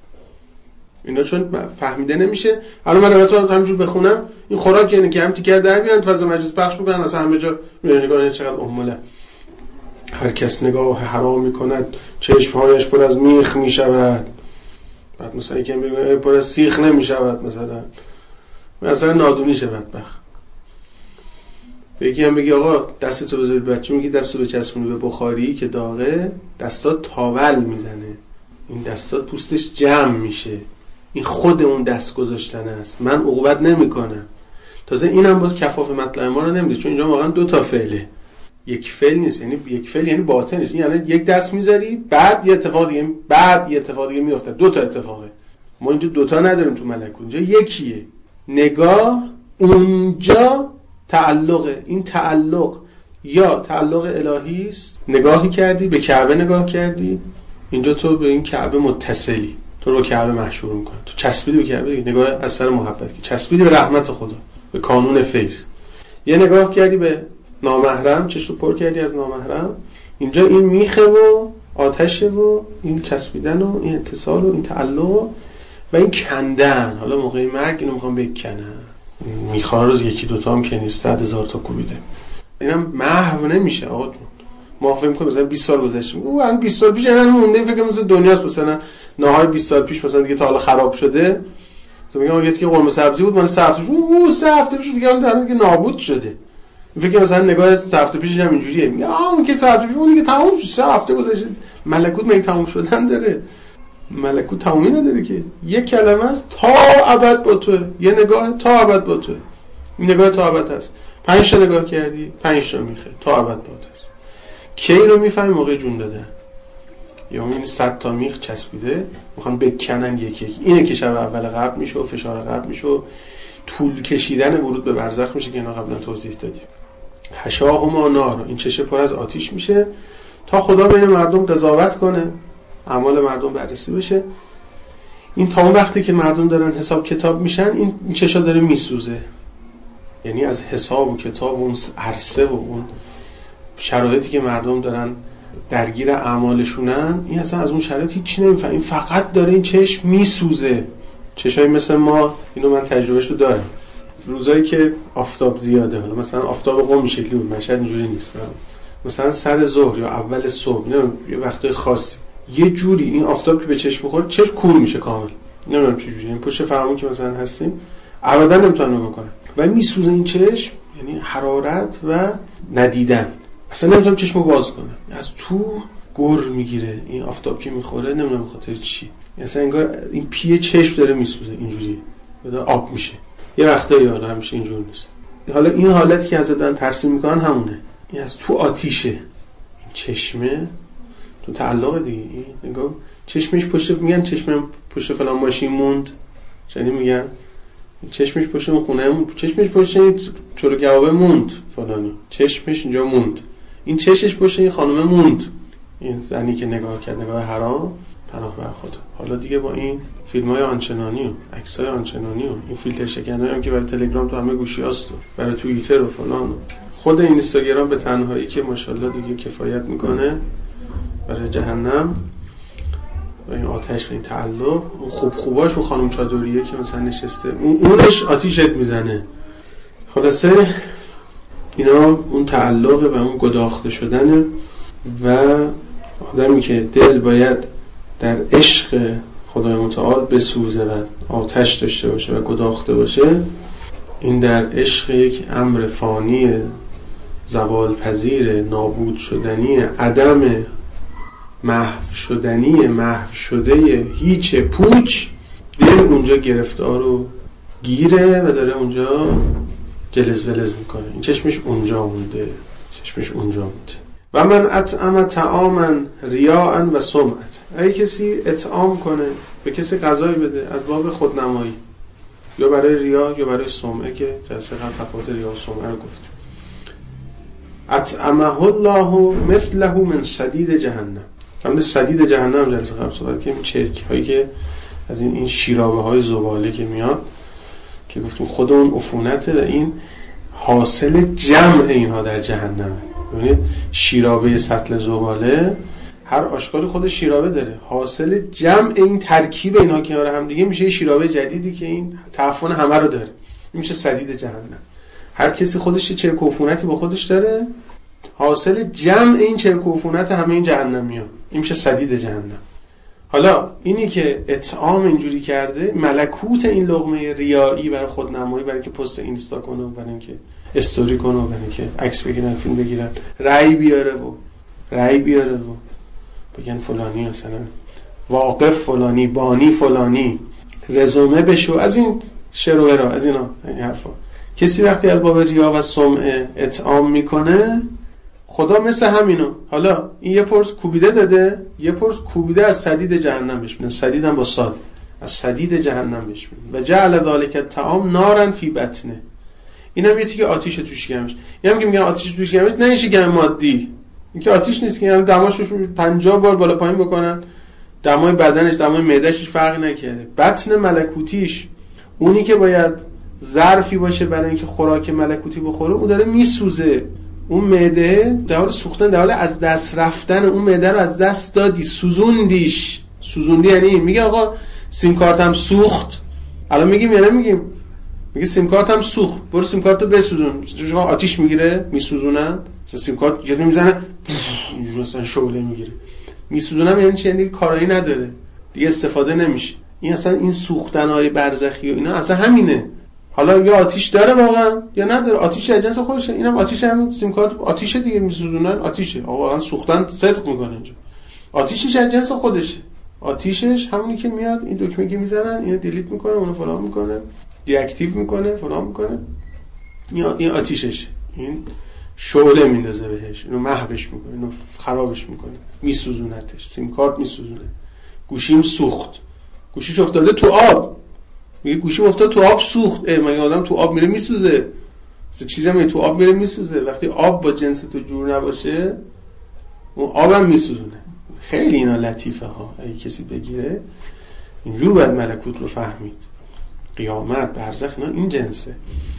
اینا چون فهمیده نمیشه. الان من البته همینجور بخونم، این خوراک یعنی که هم تیکر در بیان فضا مجلس پخش بکنن، اصلا همه جا نگاه چقدر اموله. هر کس نگاه حرام میکند چشمهایش پر از میخ میشود. بعد مثلا یکی میگه پر از سیخ نمیشود، مثلا نادونی شود بدبخت. یکی هم بگی آقا دستتو بذاری بچه، میگی دستو بچسبونی به بخاری که داغه، دستات تاول میزنه، این دستات پوستش جمع میشه. این خود اون دست گذاشتن است، من عقوبت نمیکنم. تازه اینم باز کفاف مطلب ما رو نمیده، چون اینجا واقعا دو تا فعله، یک فعل نیست. یعنی یک فعل یعنی باطنش، یعنی یک دست میذاری بعد یه اتفاق دیگه، بعد یه اتفاق دیگه میفته. دو تا اتفاقه. ما اینجا دو تا نداریم تو ملکوت، اینجا یکیه. نگاه اونجا تعلقه. این تعلق یا تعلق الهی است، نگاهی کردی به کعبه، نگاه کردی، اینجا تو به این کعبه متصلی، تو رو کعبه محشور میکنه، تو چسبیدی به کعبه دیگه. نگاه از سر محبت که چسبیدی به رحمت خدا، به کانون فیض. یه نگاه کردی به نامحرم، چشتو پر کردی از نامحرم، اینجا این میخه و آتشه و این چسبیدن و این اتصال و این تعلق و این کندن. حالا موقع مرگ اینو میخوام بکنن، میخواه رو یکی دوتا هم که نیست، 100,000 تا کوبیده. اینم محو نمیشه آقا جون. ما فکر می‌کنیم مثلا 20 سال گذشته، اون 20 سال پیش اینا مونده، فکر مثلا دنیاست، مثلا نهار 20 سال پیش مثلا دیگه تا حالا خراب شده. مثلا میگم یکی که قرمه سبزی بود، من 3 هفته پیش اون 3 هفته پیش دیگه اون دیگه نابود شده. فکر مثلا نگاه 3 هفته پیشش هم اینجوریه، میگه اون که 3 هفته پیش اون دیگه تموم شد، 3 هفته گذشته. ملکوت مگه تموم شدن داره؟ ملکوت تمومی نداره که. یک کلمه است تا ابد با تو، یه نگاه تا ابد با تو. این نگاه تا ابد هست. 5 تا نگاه کردی 5 تا میخه تا ابد باهات هست. کی رو میفهمی؟ موقع جون دادن. یا این 100 تا میخ چسبیده میخوان بکنن یکی یکی. اینه که شب اول قبل میشه و فشار قبل میشه و طول کشیدن ورود به برزخ میشه که اینا قبلا توضیح دادیم. حشاهما نار، این چشه پر از آتش میشه تا خدا بین مردم قضاوت کنه، اعمال مردم بررسی بشه. این تا اون وقتی که مردم دارن حساب کتاب میشن، این چشا داره میسوزه. یعنی از حساب و کتاب و اون عرصه و اون شرایطی که مردم دارن درگیر اعمالشونن، این اصلا از اون شرایط هیچی نمیفهمه. این فقط داره این چشم میسوزه. چشای مثل ما، اینو من تجربهشو دارم، روزایی که آفتاب زیاده، حالا مثلا آفتاب قم شکلی بود، مشهد اینجوری نیست، مثلا سر ظهر یا اول صبح، نه یه وقت خاصی، یه جوری این آفتاب که به چشم بخوره چشم کور میشه کامل. نمیدونم چه جوری، این پشت فرمون که مثلا هستیم ابدا نمیتونن نگاه کنن و میسوزه این چشم، یعنی حرارت و ندیدن. اصلا نمیتونم چشمو باز کنم، از تو گر میگیره این آفتاب که میخوره، نمیدونم خاطر چی، اصلا انگار این پیه چشم داره میسوزه، اینجوری داره آب میشه. یه وقتایی حالا همیشه اینجوری نیست. حالا این حالتی که ازت دارن ترسیم میکنن همونه، این از تو آتیشه، این چشمه تو تعلق دیگه. این نگاه چشمش پشت، میگن چشمم پشت فلان ماشین موند، یعنی میگن چشمش پشت اون خونه موند، چشمش پشت چلو کبابه موند فلانی، چشمش اینجا موند، این چشش پشت این خانومه موند. این زنی که نگاه کرد نگاه حرام، پناه بر خدا. حالا دیگه با این فیلم‌های آنچنانی و عکس‌های آنچنانی و این فیلتر شکنایی هم که برای تلگرام تو همه گوشی هست و برای توییتر و فلان و خود اینستاگرام به تنهایی که ماشاءالله دیگه کفایت میکنه برای جهنم و این آتش و این تعلق، اون خوباش اون خانم چادریه که مثلا نشسته اونش آتیشت میزنه. خلاصه اینا اون تعلق و اون گداخته شدنه و آدمی که دل باید در عشق خدای متعال بسوزه و آتش داشته باشه و گداخته باشه، این در عشق یک امر فانی زوال پذیر، نابود شدنی، عدم محو شدنی، محو شده، هیچ پوچ، دل اونجا گرفتار و گیره و داره اونجا جلز ولز میکنه. این چشمش اونجا مونده، چشمش اونجا مونده. و من اطعم طعاما ریاء و سمعت، اگه کسی اطعام کنه به کسی غذایی بده از باب خودنمایی، یا برای ریا یا برای سمعه، که جلسه قبل تفاوت ریا و سمعه رو گفتیم. اطعمه الله مثله من صدید جهنم. همون صدید جهنم جلسه قبل صحبت کردیم، چرک هایی که از این شیرابه های زباله که میاد که گفتیم خود اون عفونته و این حاصل جمع اینها در جهنمه. ببینید شیرابه سطل زباله هر آشغالی خود شیرابه داره، حاصل جمع این ترکیب اینها کنار هم دیگه میشه شیرابه جدیدی که این تعفن همه رو داره، این میشه صدید جهنم. هر کسی خودش چرک و عفونتی با خودش داره، حاصل جمع این چرک و عفونت همه این جهنمی‌ها، این میشه صدید جهنم. حالا اینی که اطعام اینجوری کرده، ملکوت این لقمه ریایی برای خودنمایی، برای که پست اینستا کنه، برای اینکه استوری کنه، برای اینکه عکس بگیرن، فیلم بگیرن، رأی بیاره و بگن فلانی مثلا واقف فلانی، بانی فلانی، رزومه بشو، از این شروعه از اینا، این حرفا. کسی وقتی از باب ریا و سمعه اطعام میکنه، خدا مثل همینو، حالا این یه پرس کوبیده داده، یه پرس کوبیده از صدید جهنم بشمونه، صدید هم با صاد، از صدید جهنم بشمونه. و جعل ذالک الطعام نارا فی بطنه، این هم یه تیکه آتیش توش گرمش. این هم که میگن آتیش توش گرمش، نه این گرم مادی، این که آتیش نیست که یعنی دماش رو 50 بار بالا پایین بکنن، دمای بدنش دمای معده‌اش فرقی نکرده. بطن ملکوتیش، اونی که باید ظرفی باشه برای اینکه خوراک ملکوتی بخوره، اون داره میسوزه. اون معده در حال سوختن، در حال از دست رفتن، اون معده رو از دست دادی، سوزوندی. یعنی میگه آقا سیم کارتم سوخت، الان میگیم یا نمیگیم؟ میگه سیم کارتم سوخت، برو سیم کارتو بسوزون. آتیش میگیره، میسوزونن، سیم کارت یه میزنه اینجوری مثلا شعله میگیره. میسوزونم یعنی چی؟ یعنی کارایی نداره دیگه، استفاده نمیشه. این اصلا این سوختن‌های برزخی و اینا اصلا همینه. حالا یا آتیش داره واقعا یا نداره، آتیش از جنس خودشه. اینم آتیش، هم سیم کارت آتیشه دیگه، میسوزونن آتیشه. واقعا سوختن صدق میکنه اینجا. آتیشش از جنس خودشه. آتیشش همونی که میاد این دکمه که میزنن اینو دیلیت میکنه، اونو فلان میکنه، دی اکتیو میکنه، فلان میکنه. این آتیشش، این شعله میندازه بهش، اینو محوش میکنه، اینو خرابش میکنه، میسوزونتش. سیم کارت میسوزونه. گوشیم سوخت، گوشیش افتاده تو آب، میگه گوشیم افتاد تو آب سوخت. مگه آدم تو آب میره میسوزه؟ چیزی هم تو آب میره میسوزه. وقتی آب با جنس تو جور نباشه اون آبم میسوزونه. خیلی اینا لطیفه ها، اگه کسی بگیره اینجور باید ملکوت رو فهمید. قیامت، برزخ، اینا این جنسه.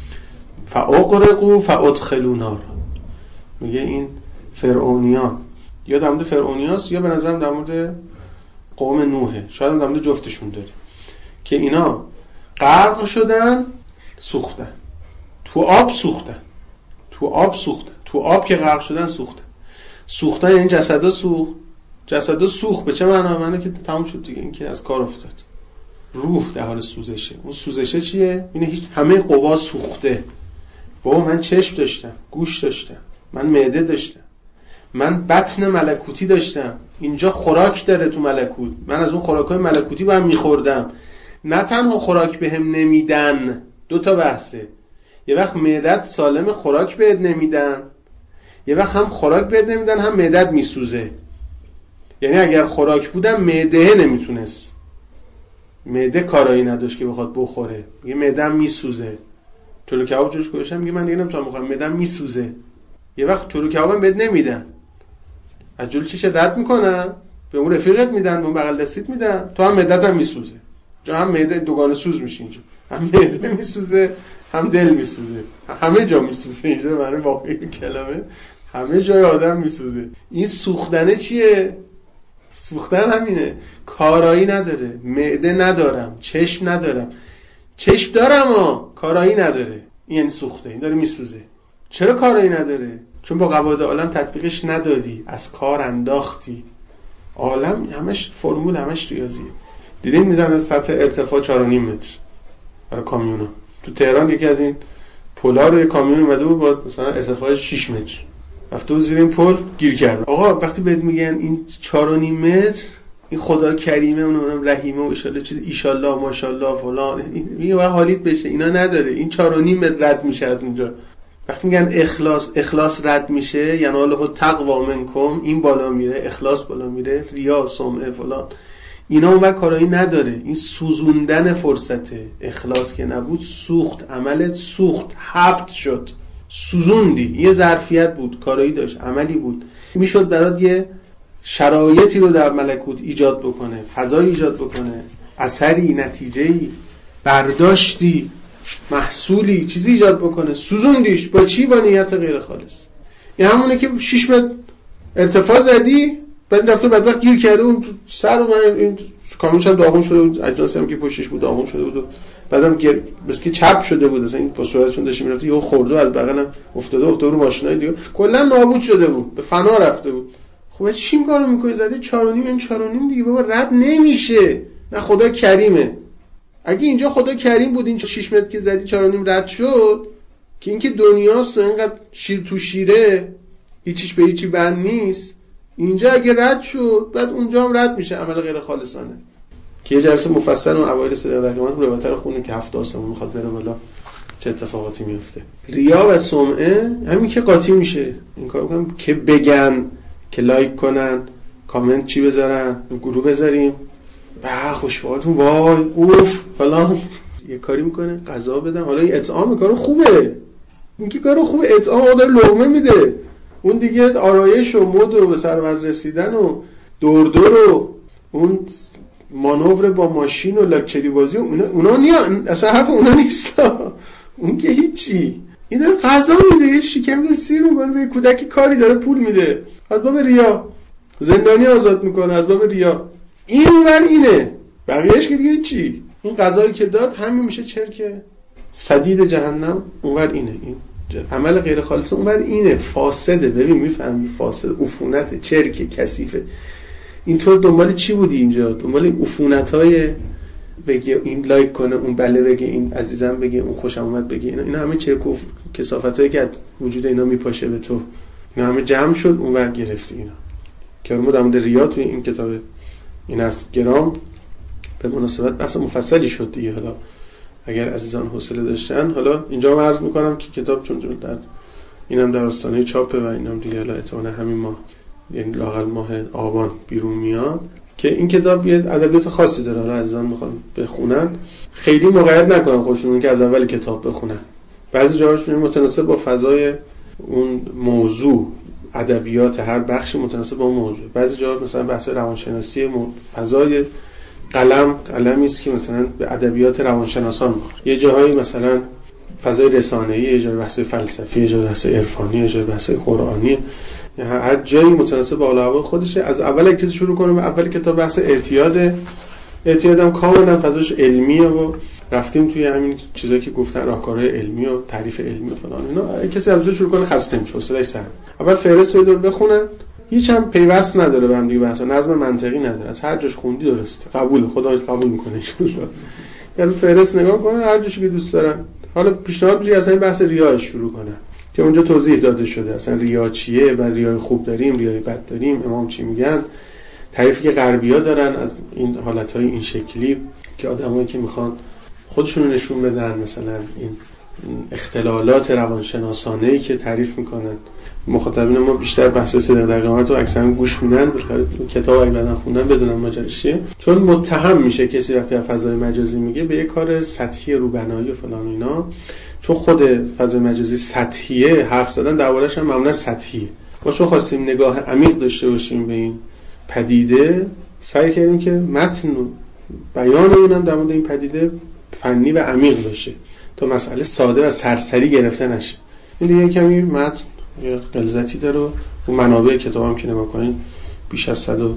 فاغرقوا فادخلوا نارا. میگه این فرعونیان، یا در مورد فرعونیاست یا به نظرم در مورد قوم نوحه، شاید هم در مورد جفتشون داره، که اینا غرق شدن، سوختن تو آب، سوختن تو آب، سوختن تو آب که غرق شدن سوختن. سوختن یعنی جسدا سوخت. جسدا سوخت به چه معنا؟ معنی که تمام شد دیگه، این که از کار افتاد. روح در حال سوزشه. اون سوزشه چیه؟ اینه هیچ همه قوا سوخته. بابا من چشم داشتم، گوش داشتم، من معده داشتم، من بطن ملکوتی داشتم. اینجا خوراک داره تو ملکوت، من از اون خوراکای ملکوتی با هم میخوردم. نه تنها خوراک بهم نمیدن، دو تا بحثه. یه وقت معدت سالم خوراک بهت نمیدن، یه وقت هم خوراک بهت نمیدن هم معدت میسوزه. یعنی اگر خوراک بودم معده نمیتونست، معده کارایی نداشت که بخواد بخوره. میگه معده‌ام میسوزه. چلو کباب جوش گذاشتم، میگه من دیگه نمیتونم بخورم، معده‌ام میسوزه. یه وقت چلو کبابم بهت نمیدن، از جلو چیش رد میکنن، به اون رفیقت میدن، به اون بغل دستیت میدن، تو هم معدت هم میسوزه. جا هم معده دوگانه سوز میشه اینجا، هم معده میسوزه هم دل میسوزه، همه جا میسوزه اینجا. معنی واقعی کلمه همه جای آدم میسوزه. این سوختنه چیه؟ سوختن همینه. کارایی نداره. معده ندارم، چشم ندارم، چشم دارم ها کارایی نداره. این یعنی سوخته، این داره میسوزه. چرا کارایی نداره؟ چون با قواعد عالم تطبیقش ندادی، از کار انداختی. عالم همش فرمول، همش ریاضیه. دیدین میزنه سطح ارتفاع 4.5 متر برای کامیونا. تو تهران یکی از این پلا رو کامیون اومده بود با مثلا ارتفاع 6 متر، رفته بود زیر این پل گیر کرد. آقا وقتی بهت میگن این 4.5 متر، این خدا کریمه، اونم رحیمه و ان چیز ایشالله ماشاءالله فلان، میگه واقعا حالیت بشه. اینا نداره. این 4.5 متر رد میشه از اونجا. وقتی میگن اخلاص رد میشه، یعنی الله تقوا منکم، این بالا میره، اخلاص بالا میره، ریا، سمعه، فلان، اینا اون وقت کارایی نداره. این سوزوندن فرصته. اخلاص که نبود سوخت، عملت سوخت، حبط شد، سوزوندی. یه ظرفیت بود، کارایی داشت، عملی بود، میشد برات یه شرایطی رو در ملکوت ایجاد بکنه، فضای ایجاد بکنه، اثری، نتیجه‌ای، برداشتی، محصولی، چیزی ایجاد بکنه. سوزوندیش با چی؟ با نیت غیر خالص. این همونه که 6 متر ارتفاع زدی، بعد رفته بدبخت گیر کرده اون سر، و من این کاملش هم داغون شده بود، اجناسی هم که پشتش بود داغون شده بود، و بعدم بس که چپ شده بود، اصلا این با سرعتشون داشت میرفت، یهو خورده از بغلم افتاده رو ماشینای دیگه، کلا نابود شده بود، به فنا رفته بود. خب چی کارو میکنی؟ زده 4.5، این 4.5 دیگه بابا رد نمیشه. نه خدا کریمه. اگه اینجا خدا کریم بود، این 6 متر که زدی 4.5 رد شد، که اینکه دنیاست و اینقدر شیر تو شیره، هیچیش به هیچی بند نیست. اینجا اگه رد شد، بعد اونجا هم رد میشه عمل غیر خالصانه. که یه جلسه مفصل اون اوایل صدق در قیامت روایت رو خونیم که 7 آسمون میخواد بره بالا چه اتفاقاتی میفته. ریا و سمعه همین که قاطی میشه. این کارو میکنم که بگن، که لایک کنن، کامنت چی بذارن، گروه بذاریم، خوشبالتون، وای اوف فلان. یه کاری میکنه غذا بدم، حالا این اطعام کارو خوبه، این که کارو خوبه، اطعام آدم لقمه میده، اون دیگه آرایش و مد و به سر وضع رسیدن و دور و اون مانور با ماشین و لاکچری بازی و اونا اصلا حرف اونا نیست. اون که هیچی. این داره غذا میده، یه شکم داره سیر میکنه، به کودکی کاری داره پول میده، از باب ریا زندانی آزاد میکنه، از باب ریا. این ور اینه، بقیهش که دیگه چی؟ این غذایی که داد همین میشه چرک صدید جهنم. اونور اینه، این عمل غیر خالصه اونور اینه، فاسده. ببین میفهمی فاسد، عفونت، چرک، کثیفه. اینطور دنبال چی بودی اینجا؟ دنبال این عفونت‌های بگه این لایک کنه، اون بله بگه، این عزیزم بگه، اون خوشم اومد بگه، اینا همه چرک و کثافتایی که وجود اینا میپاشه به تو، اینا همه جمع شد اونور گرفتی اینا. که ما در مورد ریا توی این کتاب این است گرام به مناسبت بحث مفصلی شد دیگه. حالا اگر عزیزان حوصله داشتن، حالا اینجا عرض میکنم که کتاب چون در اینم در آستانه چاپه و اینم دیگه حالا احتمالاً همین ماه، یعنی لااقل ماه آبان بیرون میاد، که این کتاب یه ادبیات خاصی داره. حالا عزیزان میخوان بخونن خیلی مقید نکنن خودشون که از اول کتاب بخونن، بعضی جاهاش متناسب با فضای اون موضوع، ادبیات هر بخش متناسب با اون موضوع. بعضی جاها مثلا بحث روانشناسی فضای قلمی است که مثلا به ادبیات روانشناسان میخوره، یه جاهایی مثلا فضای رسانه‌ای، یه جای بحث فلسفی، یه جای بحث عرفانی، یه جای بحث قرآنی، هر جایی متناسب با حال خودشه. از اول کسی شروع کنم، اول کتاب بحث اعتیادم کاملا فضاش علمیه و رفتیم توی همین چیزایی که گفتن، راهکارهای علمی و تعریف علمی و فلان اینا. کسی از شروع کنه خسته میشه، حوصله‌اش سر. اول فهرست رو بخونن، هیچ هم پیوست نداره به هم دیگه، بحثا نظم منطقی نداره، از هر جاش خوندی درسته، قبول خدا قبول میکنه ان شاء الله. از فهرست نگاه کنن، هر جوری که دوست دارن. حالا پیشنهاد میشه اصلا بحث ریا شروع کنن که اونجا توضیح داده شده اصلا ریا چیه، بعد ریای خوب داریم، ریای بد داریم، امام چی میگن، تعریفی که غربی‌ها دارن از این حالت‌های این شکلی که آدمایی که میخوان خودشون رو نشون بدن، مثلا این اختلالات روانشناسانه‌ای که تعریف میکنن. مخاطبین ما بیشتر بحث صدق در قیامت رو اکثرا گوش میدن، بخاطر کتاب اگه بعدن خوندن بدونن ماجراش چیه، چون متهم میشه کسی وقتی از فضای مجازی میگه به یه کار سطحی روبنایی و فلان اینا، چون خود فضای مجازی سطحیه، حرف زدن دربارش هم معمولا سطحیه. ما چون خواستیم نگاه عمیق داشته باشیم به این پدیده، سعی کردیم که متن و بیان اونم در مورد این پدیده فنی و عمیق باشه تا مسئله ساده و سرسری گرفته نشه. این دیگه کمی متن یه غلظتی داره. اون منابع کتابم که نگاه کنین بیش از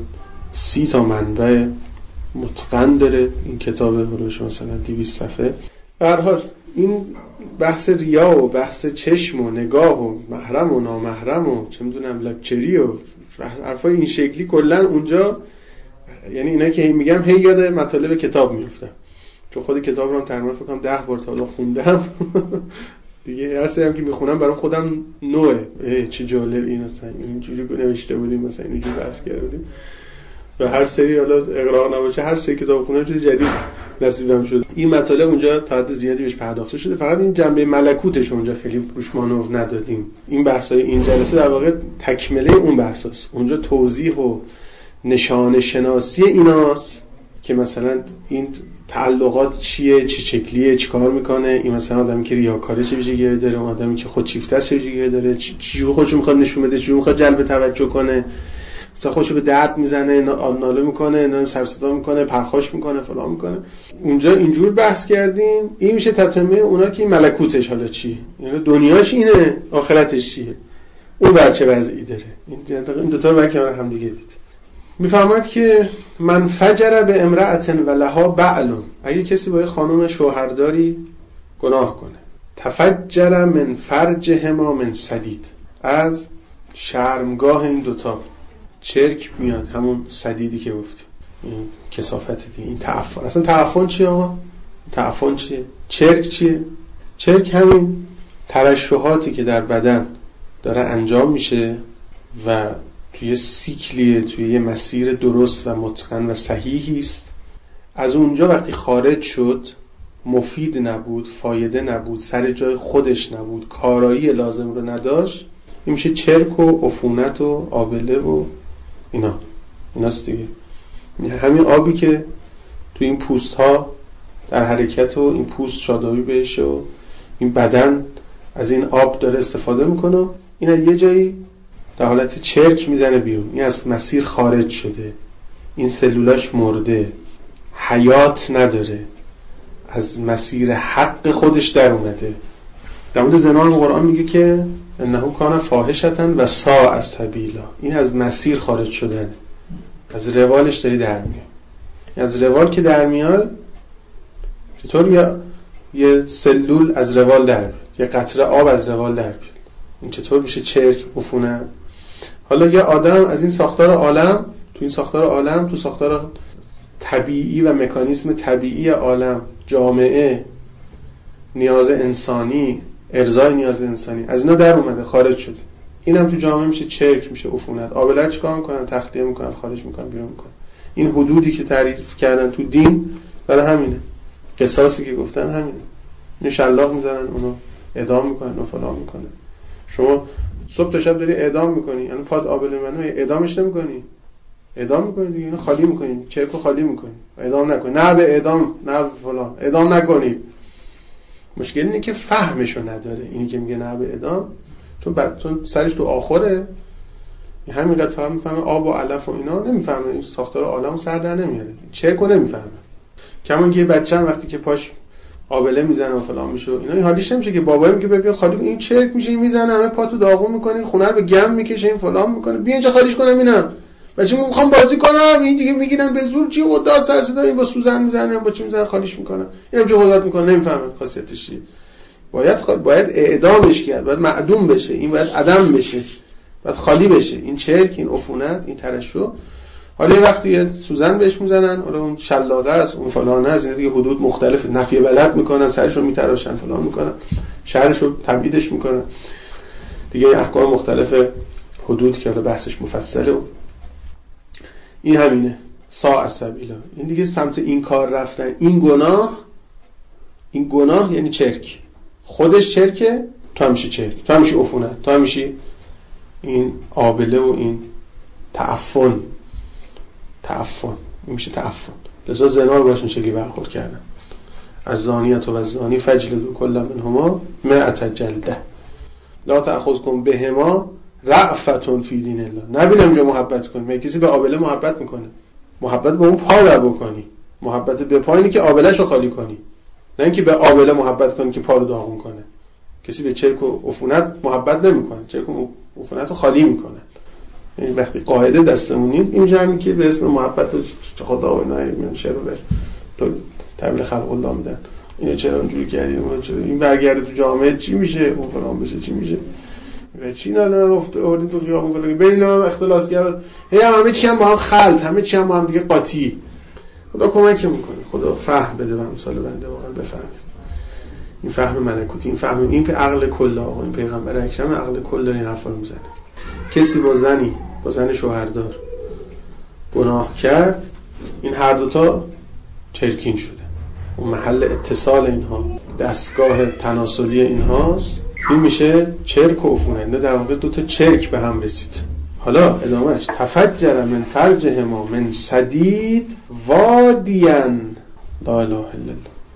130 تا منبع متقن داره این کتاب، حدودش مثلا 200 صفحه. به هر حال این بحث ریا و بحث چشم و نگاه و محرم و نامحرم و چه میدونم لاکچری و حرفای این شکلی کلا اونجا، یعنی اینا که میگم هی یاد مطالب کتاب میافتم، چون خود کتاب رو تقریبا فکر کنم 10 بار تا الان خوندم دیگه. هر سری هم که میخونم برام خودم نوعه، چه جالب این اصلا اینجوری نوشته بودیم، مثلا اینجوری بحث کرده بودیم. و هر سری حالا اغراق نباشه، هر سری کتاب خوندم چیز جدید نصیبم شد. این مطالب اونجا تا حد زیادی بهش پرداخته شده، فقط این جنبه ملکوتش اونجا خیلی روش مانور ندادیم. این بحثای این جلسه در واقع تکمله اون بحثاست. اونجا توضیح و نشانه شناسی ایناست که مثلا این تعلقات چیه، چه شکلیه، چیکار میکنه، این مثلا آدمی که ریاکاره چه ویژگی داره، اون آدمی که خودشیفته است چه ویژگی داره، چجوری خودشو میخواد نشون بده، چجوری میخواد جلب توجه کنه، مثلا خودشو به درد میزنه، ناله میکنه، سر صدا میکنه، پرخاش میکنه، فلان میکنه. اونجا اینجور بحث کردیم. این میشه تتمه اونا که ملکوتش حالا چیه، یعنی دنیاش اینه، آخرتش چیه، اون بر چه وضعی داره. این دو تا رو کنار هم دیگه دید. میفهمد که من فجر به امرأة و لها بعل، اگه کسی با یه خانم شوهرداری گناه کنه، تفجر من فرجهما من صدید، از شرمگاه این دوتا چرک میاد، همون صدیدی که گفتیم، این کثافت دیگه، این تعفن. اصلا تعفن چیه آقا؟ تعفن چیه؟ چرک چیه؟ چرک همین ترشحاتی که در بدن داره انجام میشه و توی سیکلیه، توی یه مسیر درست و متقن و صحیحی است. از اونجا وقتی خارج شد مفید نبود، فایده نبود، سر جای خودش نبود، کارایی لازم رو نداشت، این میشه چرک و عفونت و آبله و ایناست دیگه. همین آبی که توی این پوست ها در حرکت و این پوست شادابی بهشه و این بدن از این آب داره استفاده میکنه، این یه جایی در حالت چرک میزنه بیرون، این از مسیر خارج شده، این سلولاش مرده، حیات نداره، از مسیر حق خودش در اومده. در مورد زنا قرآن میگه که انه کان فاحشة و ساء سبیلا، این از مسیر خارج شدن، از روالش داری در میاد. از روال که در میاد چطور یه سلول از روال در میاد؟ یه قطره آب از روال در بیاد. این چطور میشه چرک عفونت؟ حالا یه آدم از این ساختار عالم، تو ساختار طبیعی و مکانیزم طبیعی عالم، جامعه، نیاز انسانی، ارضای نیاز انسانی، از اینا در اومده، خارج شده. اینم تو جامعه میشه چرک، میشه عفونت. آبله چیکار میکنن؟ تخلیه میکنن، خارج میکنن، بیرون میکنن. این حدودی که تعریف کردن تو دین برای همینه. قصاصی که گفتن همینه. اینو شلاق میزنن، اونو اعدام میکنن، اونو فلان میکنن. شما صبح تا شب داری اعدام میکنی، یعنی پاد آبله منو اعدامش نمیکنی، اعدام میکنی دیگه، اینو خالی میکنی، چرکو خالی میکنی، اعدام نکنی. نه به اعدام، نه فلان، اعدام نکنی. مشکل اینه که فهمشو نداره. اینی که میگه نه به اعدام، چون سرش تو آخره، همینقدر فهمه آب و علف و اینا نمیفهمه، این ساختار عالمو سر در نمیاره، چرکو نمیفهمه. کمون که بچه هم وقتی که پاش آبله میزنه و فلان میشه اینا، این حالیش نمیشه که بابایی میگه ببین خالی، این چرک میشه، این میزنه، همه پاتو داغون میکنه، خونه رو به گم میکشه، این فلان میکنه، بیا اینجا خالیش کنم. اینم بچه‌مون میخوام بازی کنم، این دیگه میگیرن به زور، چی قدرت سر صدا، این با سوزن میزنه، با چی میزنه، خالیش میکنه، اینم چه قدرت میکنه، نمیفهمه خاصیتش چیه. باید اعدامش کرد، باید معدوم بشه، این باید عدم بشه، باید خالی بشه. این چرک، این عفونت، این ترشح. حالا یه وقتی سوزن بهش میزنن، حالا اون شلاقه است، اون فلانه است، این دیگه حدود مختلف نفی بلد میکنن، سرشو میتراشن، فلان میکنن، شهرشو تبعیدش میکنن دیگه، احکام مختلف حدود که حالا بحثش مفصله. این همینه ساء السبیل. این دیگه سمت این کار رفتن، این گناه یعنی چرک. خودش چرکه، تو همیشه چرک، تو همیشه عفونت، تو همیشه این آبله و این تعفن. این میشه تعفن. لذا زنا رو باشن شکلی برخورد کردن. از زانیت و زانی فجلدوا کل منهما 100 جلده لا تأخذکم بهما رأفة فی دین الله. نبینم اونجا محبت کنی. کسی به آبله محبت میکنه؟ محبت به اون پا رو بکنی. محبت به پا اینه که آبله‌ش رو خالی کنی، نه اینکه به آبله محبت کنی که پا رو داغون کنه. کسی به چرک و عفونت محبت نمیکنه، چرک و عفونت رو خالی میکنه. این وقتی قاعده دستمون نیست، این جمعی که به اسم محبت خدا و اینا میشه رو بر تو تبلیغ خلق الله میدن، اینو چرا اونجوری کردی، چرا این برگرده تو جامعه چی میشه، اون فلان بشه چی میشه، و چی نه افتادیم تو خیابون فلان بین اختلاسگر، همه چی هم با هم خلط، همه چی هم با هم دیگه قاطی. خدا کمک میکنه، خدا فهم بده به امثال بنده واقعا بفهمیم. این فهم ملکوتی، این فهم، این عقل کل آقا، این پیغمبر اکرم عقل کل این حرفا رو میزنه. کسی با زن شوهردار گناه کرد، این هر دوتا چرکین شده. اون محل اتصال اینها، دستگاه تناسلی اینهاست، این میشه چرک و عفونت. نه در واقع دوتا چرک به هم رسید. حالا ادامهش تفجر من فرجهما من صدید وادیا لا اله الا الله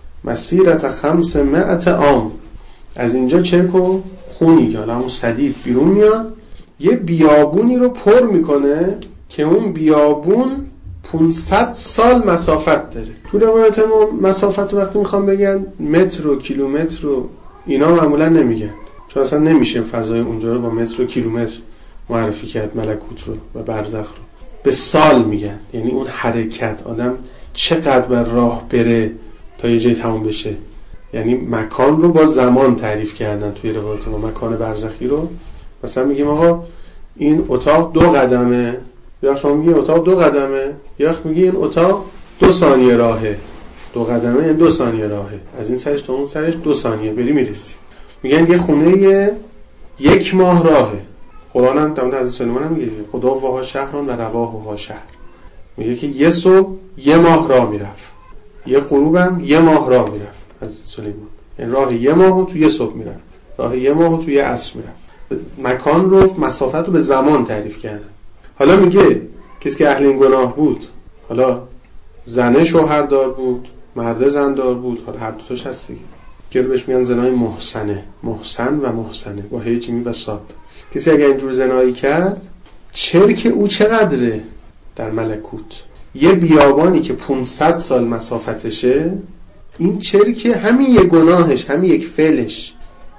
مسیرت 500 عام. از اینجا چرک و خونی که حالا همون صدید بیرون میاد، یه بیابونی رو پر میکنه که اون بیابون 500 سال مسافت داره. تو روایت ما مسافت رو وقتی میخوام بگن متر و کیلومتر و اینا معمولا نمیگن، چون اصلا نمیشه فضای اونجا رو با متر و کیلومتر معرفی کرد، ملکوت رو و برزخ رو. به سال میگن، یعنی اون حرکت آدم چقدر بر راه بره تا یه جای تمام بشه. یعنی مکان رو با زمان تعریف کردن توی روایت ما. مکان برزخی رو مثلا میگیم آقا این اتاق 2 قدمه، یا شما میگی اتاق 2 قدمه، یا میگی این اتاق 2 ثانیه راهه. 2 قدمه یعنی 2 ثانیه راهه، از این سرش تا اون سرش 2 ثانیه بری میرسی. میگن یه خونه 1 ماه راهه. قرآن هم در حضرت سلیمان هم میگه خدا وها شهران و رواحها شهر. میگه که یه صبح 1 ماه راه میرفت، یه غروب هم 1 ماه راه میرفت از سلیمان. این راه 1 ماه تو یه صبح میرفت، راه 1 ماه تو یه عصر میرفت. مکان رو، مسافت رو به زمان تعریف کردن. حالا میگه کسی که اهل این گناه بود، حالا زنه شوهردار بود، مرد زندار بود، حالا هر دوتاش هست دیگه، که بهش میگن زنای محسنه، محسن و محسنه با هیچ می و صاد. کسی اگه اینجور زنایی کرد، چرک او چقدره در ملکوت؟ یه بیابانی که 500 سال مسافتشه، این چرک همین یه گناهش، همین یک فعلش،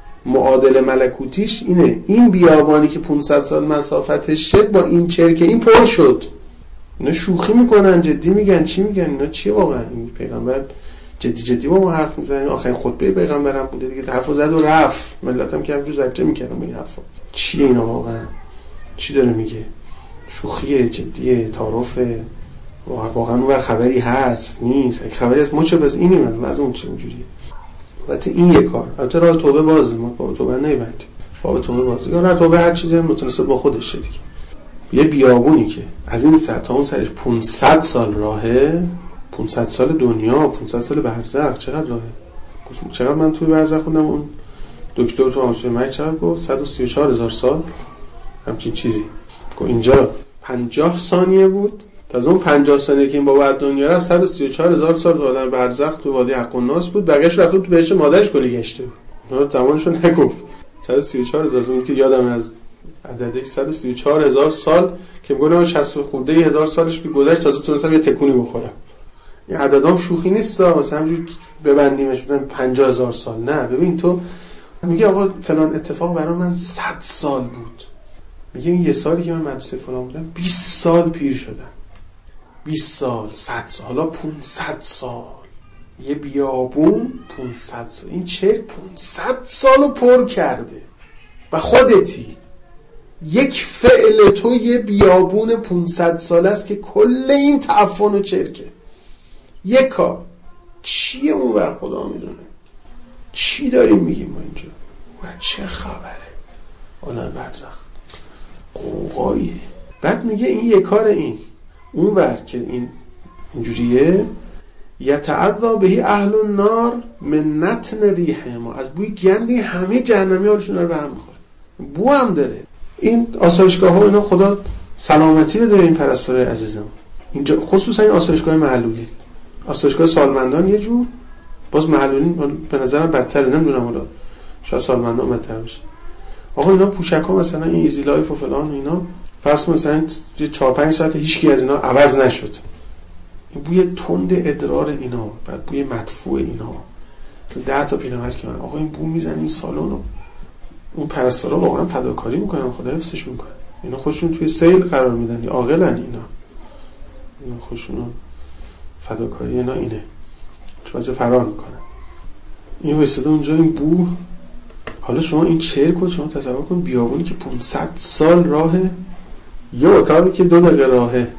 معادل ملکوتیش اینه. این بیابانی که 500 سال مسافتشه با این چرک این پر شد. اینا شوخی میکنن، جدی میگن، چی میگن؟ اینا چیه واقعا؟ این پیغمبر جدی با ما حرف میزنن. آخرین خطبه پیغمبرم بوده دیگه، حرفو زد و رفت. ملتم که همجور زجه میکردن به این حرفا. چیه اینا واقعا؟ چی داره میگه؟ شوخیه، جدیه، تعارفه؟ واقعا اون خبری هست نیست؟ اگه خبری هست ما چه بس اینی من از اون چه اونجوریه. البته این یه کار، البته راه توبه بازه، ما با توبه نمیبندیم، با توبه بازه یا نه توبه هر چیزی متناسب با خودش دیگه. یه بیابونی که از این سر تا اون سرش 500 سال راهه، 500 سال دنیا، 500 سال برزخ. چقدر راهه؟ چقدر من توی برزخ خوندم، اون دکتر تو آموزش مرگ چقدر گفت؟ 134,000 سال همچین چیزی. اینجا 50 ثانیه بود، تا از اون 50 ثانیه که این بابا از دنیا رفت 134,000 سال تو عالم برزخ تو وادی حق و ناس بود. بقیه‌اش رفت تو بهشت مادرش کلی گشته بود. اونا زمانشو نگفت. 134,000 سال که یادم از عددش 134,000 سال که میگم 60 خورده هزار سالش که گذشت تازه تونستم یه تکونی بخورم. این عددام شوخی نیست، مثلا همینجوری ببندیمش مثلا 50,000 سال. نه ببین تو میگه آقا فلان اتفاق برای من 100 سال بود. میگه این یه سالی که من مدرسه فلان بودم 20 سال پیر شدم. 20 سال، 100 سال، حالا 500 سال. یه بیابون 500 سال. این چرک 500 سالو پر کرده. و خودتی یک فعل تو یه بیابون 500 سال است که کل این تعفن و چرکه. یک کار چیه اون ور خدا میدونه. چی داریم میگیم ما اینجا؟ و چه خبره؟ عالم برزخ قوقاییه. بعد میگه این یک کار، این اون ور که این اینجوریه یتعذا بهی اهل النار من نتن ریحه ما، از بوی گندی همه جهنمی حالشون رو به هم میخوره. بو هم داره. این آسایشگاه ها اینا خدا سلامتی بده این پرستارای عزیزم. اینجا خصوصا این آسایشگاه معلولین، آسایشگاه سالمندان یه جور، باز معلولین به نظرم بدتره. نمیدونم حالا شاید سالمندان بدتر باشه. آقا اینا پوشک ها مثلا این ایزی لایف و فلان اینا، فرض کن مثلا 4-5 ساعت هیچکی از اینا عوض نشد. این بوی تند ادرار اینا، بعد بوی مدفوع اینا، 10 تا پیرمرد که من آقا این بو میزنه این سالونو. اون پرستارا واقعا فداکاری میکنن، خدا حفظشون کنه. اینا خودشون توی سیل قرار میدن، عاقلن اینا خودشون فداکاری اینا اینه، چون فرار میکنن. این وسط اونجا این بو. حالا شما این چرکو شما تصور کن، بیابونی که 500 سال راهه، یه اتاقی که 2 دقیقه راهه،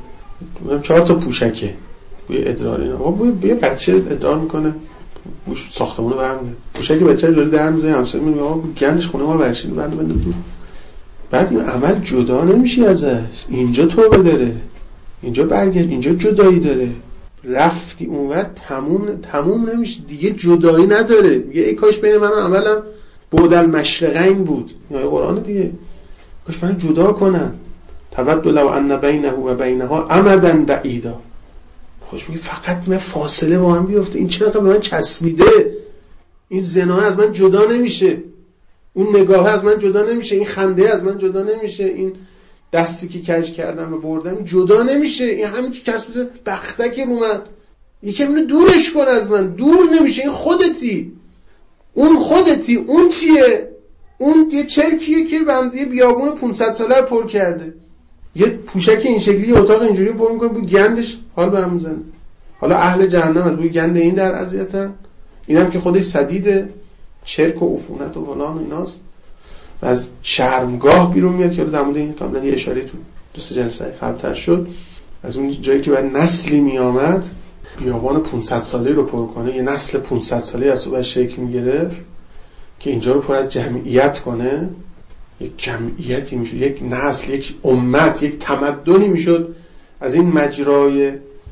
4 تا پوشکه، بوی ادرار اینا. بوی بچه ادرار میکنه، بوش ساختمونو برمی‌داره. پوشک بچه رو جوری در میذاره، همسایه میگه آقا گندش خونه ما رو برشین بنده تو. بعد این عمل جدا نمیشی ازش. اینجا توبه داره، اینجا برگشت، اینجا جدایی داره. رفتی اونور تموم نمیشه دیگه، جدایی نداره. میگه ای کاش بین من و عملم بعد المشرقین بود. یا قرآن دیگه، کاش من جدا کنن. تود لو ان بینه و بینها امدا بعیدا. خوش میگه فقط من فاصله با هم بیفته. این چرا به من چسبیده؟ این زنا از من جدا نمیشه، اون نگاه از من جدا نمیشه، این خنده از من جدا نمیشه، این دستی که کج کردم و بردم جدا نمیشه. این همین چسبیده بختک رو من. یکم اینو دورش کن از من. دور نمیشه. این خودتی، اون خودتی. اون چیه؟ اون یه چرکیه که بنده بیابون 500 ساله رو پر کرده. یه پوشک این شکلی اتاق اینجوری پر میکنه، بو گندش حال به هم میزنه. حالا اهل جهنم از بوی گند این در اذیتن. اینم که خودش سدیده، چرک و عفونت و فلان و ایناست. و از شرمگاه بیرون میاد که در مورد این قبلا یه اشاره تو دوست جلسه قبل‌تر شد. از اون جایی که بعد نسلی میامد بیابان 500 ساله رو پر کنه، یه نسل 500 ساله از صبح شکل میگرفت که اینجا رو پر از جمعیت کنه. یک جمعیتی میشد، یک نسل، یک امت، یک تمدنی میشد از این مجرای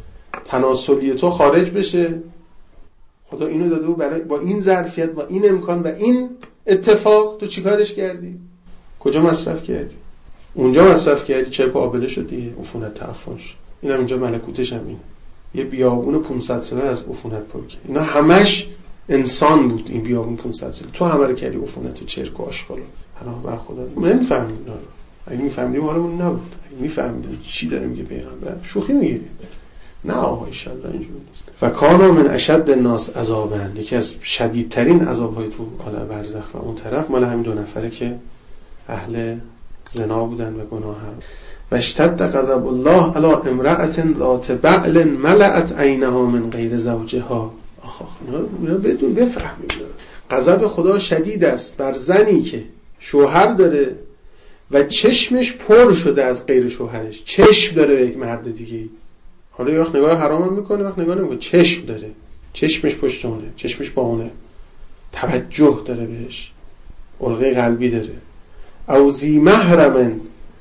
تناسلی تو خارج بشه. خدا اینو داده بود برای با این ظرفیت، با این امکان و این اتفاق. تو چیکارش کردی؟ کجا مصرف کردی؟ اونجا مصرف کردی، چرک و آبله شد دیگه، عفونت تعفن شد. اینم اینجا ملکوتش هم اینه. یه بیابون 500 ساله از عفونت پر کرد. اینا همش انسان بود. این بیابون 500 ساله تو همه رو کردی عفونت و چرک و آشغال. حالا بر خدا نمی‌فهمیم اینا رو. اگه می‌فهمیدیم حالمون نبود. اگه می‌فهمیدیم چی داره میگه پیغمبر، شوخی می‌گیریم. نه آقا ان شاء الله اینجوری نیست. و کانا من اشد الناس عذابا، یکی از شدیدترین عذاب‌های تو عالم برزخ و اون طرف مال همین 2 نفره که اهل زنا بودن و گناهکار. و اشتد غضب الله علی امرأة ذات بعل ملأت عینها من غیر زوجها. اینا بدون بفهمید غضب خدا شدید است بر زنی که شوهر داره و چشمش پر شده از غیر شوهرش. چشم داره یک مرد دیگه، حالا یه وقت نگاه حرام هم میکنه، وقت نگاه نمیکنه، چشم داره، چشمش پشت اونه، چشمش با اونه، توجه داره بهش، علقه قلبی داره. او ذی محرم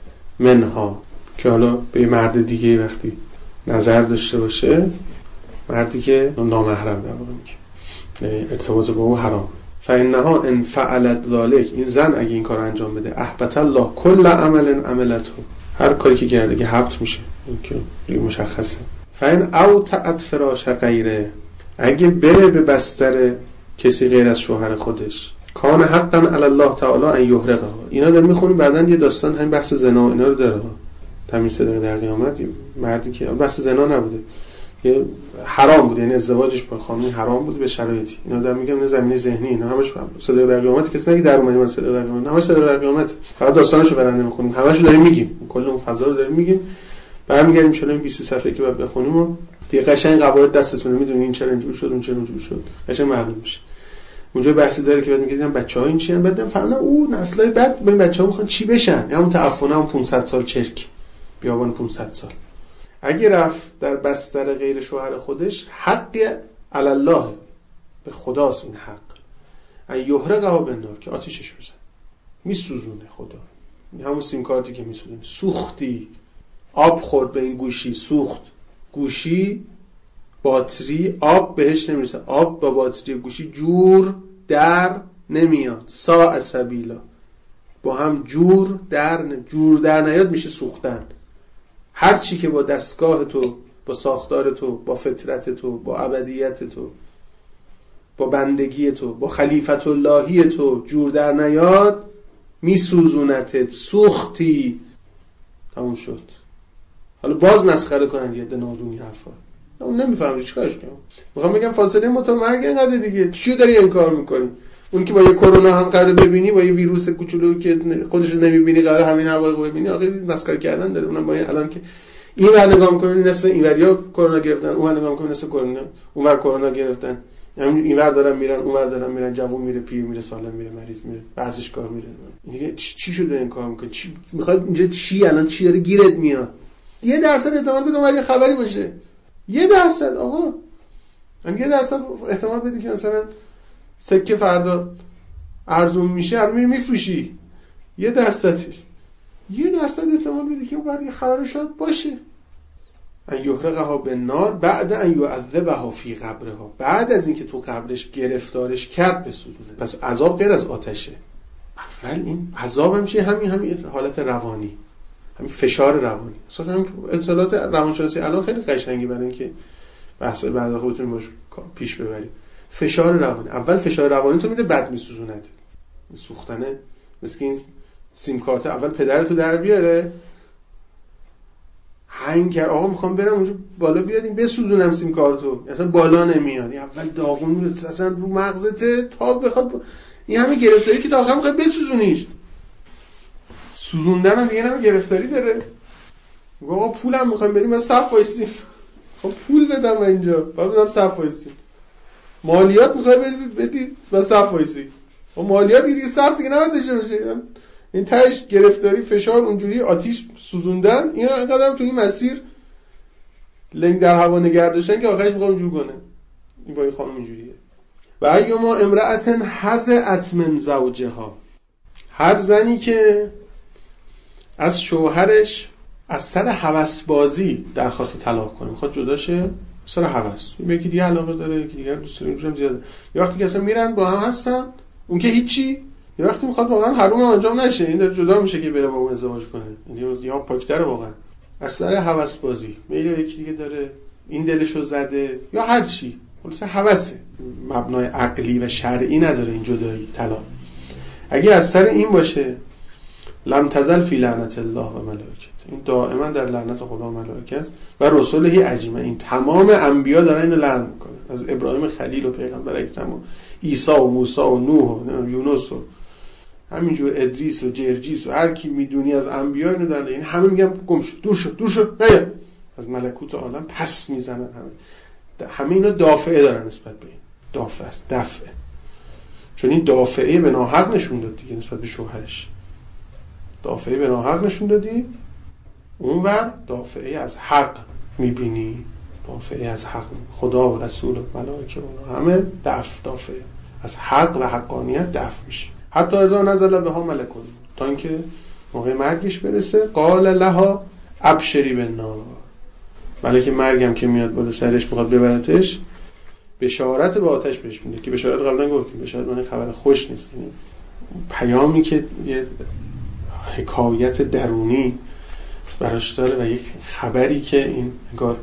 منها، که حالا به مرد دیگه وقتی نظر داشته باشه، مردی که نامحرم در واقع میشه، ارتباط با او حرام. فانها ان فعلت ذلک، این زن اگه این کار انجام بده، احبط الله کل عمل عملته، هر کاری که کرده که حبط میشه، این که مشخصه. فان اوطأت فراش غیره، اگه بره به بستر کسی غیر از شوهر خودش، کان حقا علی الله تعالی ان یحرقها. اینا داریم میخونیم بعداً یه داستان همین بحث زنا اینا رو داره، تمیز صدق در قیامت. مردی که بحث زنا نبوده، یه حرام بود، یعنی ازدواجش با خانمی حرام بود به شرایطی. اینا دارم میگم نه زمینه ذهنی، اینا همش صدق در قیامت، کسی نگه در اومدی من صدق در قیامت، همش صدق در قیامت، فقط داستانشو برنده میخونیم، همشو داریم میگیم، کل اون فضا رو داریم میگیم. برمیگردیم چلو این 20 صفحه که بعد بخونیم و دیگه قشنگ قواعد دستتونه، میدونید این چرا اینجوری شد، اون چرا اونجوری شد، قشنگ معلوم میشه. اونجا بحثی داره که بعد میگم بچه‌ها این چی ان، بعد فهمیدم او نسلای بعد این بچه‌ها میخوان چی بشن، همون تعفنه، هم 500 سال چرک بیابان 500 سال. اگه رفت در بستر غیر شوهر خودش، حق علی الله، به خداست این حق، ان یحرقها بالنار، که آتیشش بزن، میسوزونه خدا. این همون سیم کارتی که میسوزونه، سوختی، آب خورد به این گوشی، سوخت گوشی، باتری، آب بهش نمیرسه، آب با باتری گوشی جور در نمیاد، ساء سبیلا، با هم جور در نیاد میشه سوختن. هر چی که با دستگاه تو، با ساختار تو، با فطرت تو، با ابدیت تو، با بندگی تو، با خلیفت اللهی تو جور در نیاد، میسوزونتت، سوختی، تموم شد. حالا باز مسخره کنن یه دنادونی حرفا، اون نمیفهمی چیکارش کنم. میخوام بگم فاصله موت مرگ اینقدر دیگه، چیو داری انکار میکنی؟ اون که با یه کرونا هم قراره ببینی، با یه ویروس کوچولو که خودشو نمیبینی قراره همین حقایق ببینی، آخه مسخره کردن داره. اونم با این الان که این ور نگاه میکنی نصف اینوریا کرونا گرفتن، اون ور نگاه میکنی نصف کرونا، اون ور کرونا گرفتن، همین این ور دارن میرن، اون ور دارن میرن، جوون میره، پیر میره، سالم میره، مریض میره، ورزشکار میره. دیگه چی شده این کار میکنی؟ چی میخواد اینجا؟ چی الان چی داره گیرت میاد؟ 1% احتمال بده اون خبری باشه، 1% آقا، من 1% احتمال بدی که مثلا سکه فردا ارزون میشه، الان میری میفروشی، 1%، 1% احتمال بدی که اون یه خبری شاید باشه. ان یحرقها بالنار بعد ان یعذبها فی قبرها، بعد از اینکه تو قبرش گرفتارش کرد بسوزونه. پس عذاب غیر از آتشه. اول این عذاب هم چیه؟ همین حالت روانی، همین فشار روانی. اصلا همین اطلاعات روانشناسی الان خیلی قشنگی برای اینکه بحث بعد خودتون باش پیش ببرید. فشار روانی، اول فشار روانی تو میده، بعد میسوزونت. سوختنه مثل این سیم کارت، اول پدرتو در بیاره، هنگر آقا میخوام برم اونجا بالا بیادیم بسوزونم سیم کارتو، اصلا بالا نمیاد، اول داغون میره اصلا رو مغزته تا بخواد این همه گرفتاری که تا آخر میخواد بسوزونیش. سوزوندن هم دیگه همه گرفتاری داره. آقا پولم میخوایم بدیم، من صف وایسیم، خب پول بدم من اینجا، بعد بدم صف وایسیم. مالیات میخوای بدی من صف وایسی، و مالیات دیگه صف دیگه نباید داشته باشه. این تهش گرفتاری، فشار، اونجوری آتیش سوزوندن، اینا انقدر تو این مسیر لنگ در هوا نگه داشتن که آخرش میخوام اونجور کنه. این با این خانم اینجوریه. و ایما امرأة حظت من زوجها، هر زنی که از شوهرش از سر هوس بازی درخواست طلاق کنه، میخواد جدا شه، سر هوس، یکی دیگه علاقه داره، یکی دیگه دوست داره، اونجوری هم زیاده. یه وقتی که اصلا میرن با هم هستن، اون که هیچی، یه وقتی میخواد واقعا حروم انجام نشه، این داره جدا میشه که بره با اون ازدواج کنه، یعنی یا پاکتره واقعا. از سر هوس بازی، میل یکی دیگه داره، این دلشو زده یا هر چی، خلاص هوسه، مبنای عقلی و شرعی نداره این جدایی طلاق. اگه از سر این باشه، لم تزل فی لعنت الله و ملائکته، این دائما در لعنت خدا و ملائکه است و رسوله اجمعین، تمام انبیا دارن اینو لعن میکنن، از ابراهیم خلیل و پیغمبر اکرم و عیسی و موسی و نوح و یونس و همینجور ادریس و جرجیس و هر کی میدونی از انبیا اینو دارن. این همه میگن گم شو، دور شو نه، از ملکوت عالم پس میزنن. همه اینا دافعه دارن نسبت به این، دافع است، دفعه. چون این دافعه به ناحق نشون داد دیگه نسبت به شوهرش، دافعه به ناحق نشون دادی، اونور دافعه از حق میبینی، دافعه از حق. خدا و رسول و ملائکه و همه دافعه از حق و حقانیت دفع میشه. حتی اذا نزل بها ملکون، تا اینکه موقع مرگش برسه، قال لها ابشری بالنار، ملک مرگم که میاد بالا سرش میخواد ببرتش، بشارت به آتش بهش میده. که بشارت قبلا گفتیم، بشارت معنی خبر خوش نیست، یعنی پیامی که یه حکایت درونی براش داره و یک خبری که این انگار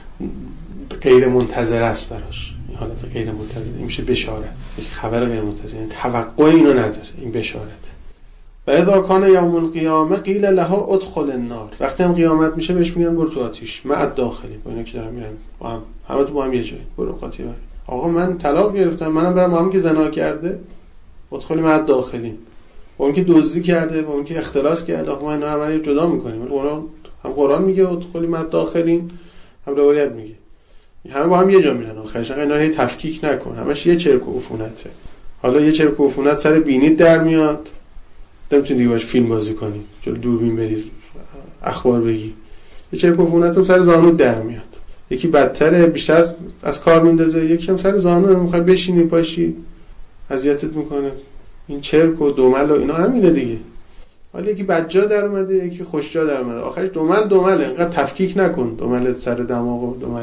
غیر منتظر است براش، این حالت غیر منتظر، این میشه بشارت، یک خبر غیر منتظر، یعنی توقع اینو نداره، این بشارت. و اذا کان یوم القیامه قیل لها ادخل النار، وقتی هم قیامت میشه بهش میگن برو تو آتیش، مع الداخلی، با اینا که دارن میرن با هم، همه تو با هم یه جایی، برو قاطی بر. آقا من طلاق گرفتم، منم برم با هم که زنا کرده، ادخل مع الداخلین، با اون که دزدی کرده، با اون که اختلاس کرده، آقا ما اینا همه جدا میکنیم. قرآن میگه ادخل مع الداخلین، هم روایت میگه همه با هم یه جا میرن. آخرش اینا رو تفکیک نکن، همش یه چرک و عفونته. حالا یه چرک و عفونت سر بینیت در میاد، نمیتونی دیگه باش فیلم بازی کنی، جلو دوربین بریز اخبار بگی. یه چرک و عفونت هم سر زانو در میاد، یکی بدتره بیشتر از کار میندازه، یکی هم سر زانو میخوای بشینی پاشی اذیتت میکنه. این چرک و دومل و اینا همینه دیگه. حالا یکی بدجا در اومده، یکی خوشجا در اومده، آخرش دومله. اینقدر تفکیک نکن، دومل سر دماغ و دومل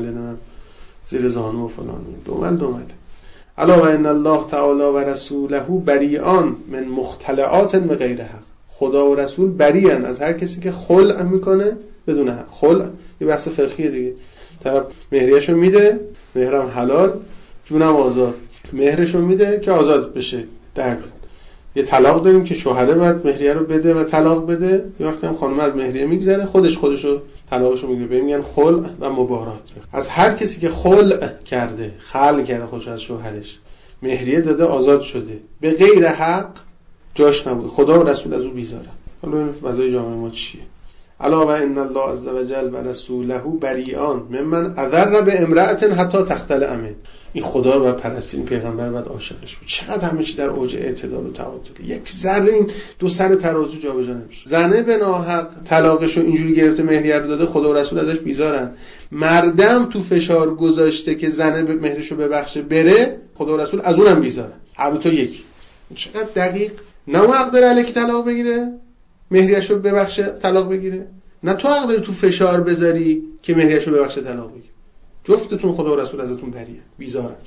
زیر زانو و فلان، دومله. الا و ان الله تعالی و رسوله بریئان من مختلعات بغیر حق، خدا و رسول بریئن از هر کسی که خلع میکنه بدون حق. خلع یه بحث فقهیه دیگه، طرف مهریه‌شو میده، مهرم حلال جونم آزاد، مهرشو میده که آزاد بشه در. یه طلاق داریم که شوهره باید مهریه رو بده و طلاق بده، یه وقتی هم خانم از مهریه میگذره خودشو طلاقشو میگیره، میگن خلع و مبارات. از هر کسی که خلع کرده، خلع کرده خودش از شوهرش، مهریه داده آزاد شده به غیر حق، جاش نبود، خدا و رسول از او بیزارن. حالا این فضای جامعه ما چیه؟ الا و ان الله عز وجل و رسوله بریئان ممن اضر به امرأة حتی تختلع منه. این خدا رو پرستین، پیغمبر بعد عاشقش بود. چقدر همه چی در اوج اعتدال و تعادل، یک ذره این دو سر ترازو جابجا نمیشه. زنه به ناحق طلاقشو اینجوری گرفته، مهریه رو داده، خدا و رسول ازش بیزارن. مردم تو فشار گذاشته که زنه مهرشو ببخشه بره، خدا و رسول از اونم بیزارن. هر تا یکی. چقدر دقیق. نه اون حق داره الکی طلاق بگیره، مهریه‌شو ببخشه طلاق بگیره، نه تو حق داری تو فشار بذاری که مهریه‌شو ببخشه طلاق بگیره. جفتتون خدا و رسول ازتون بریه، بیزارن.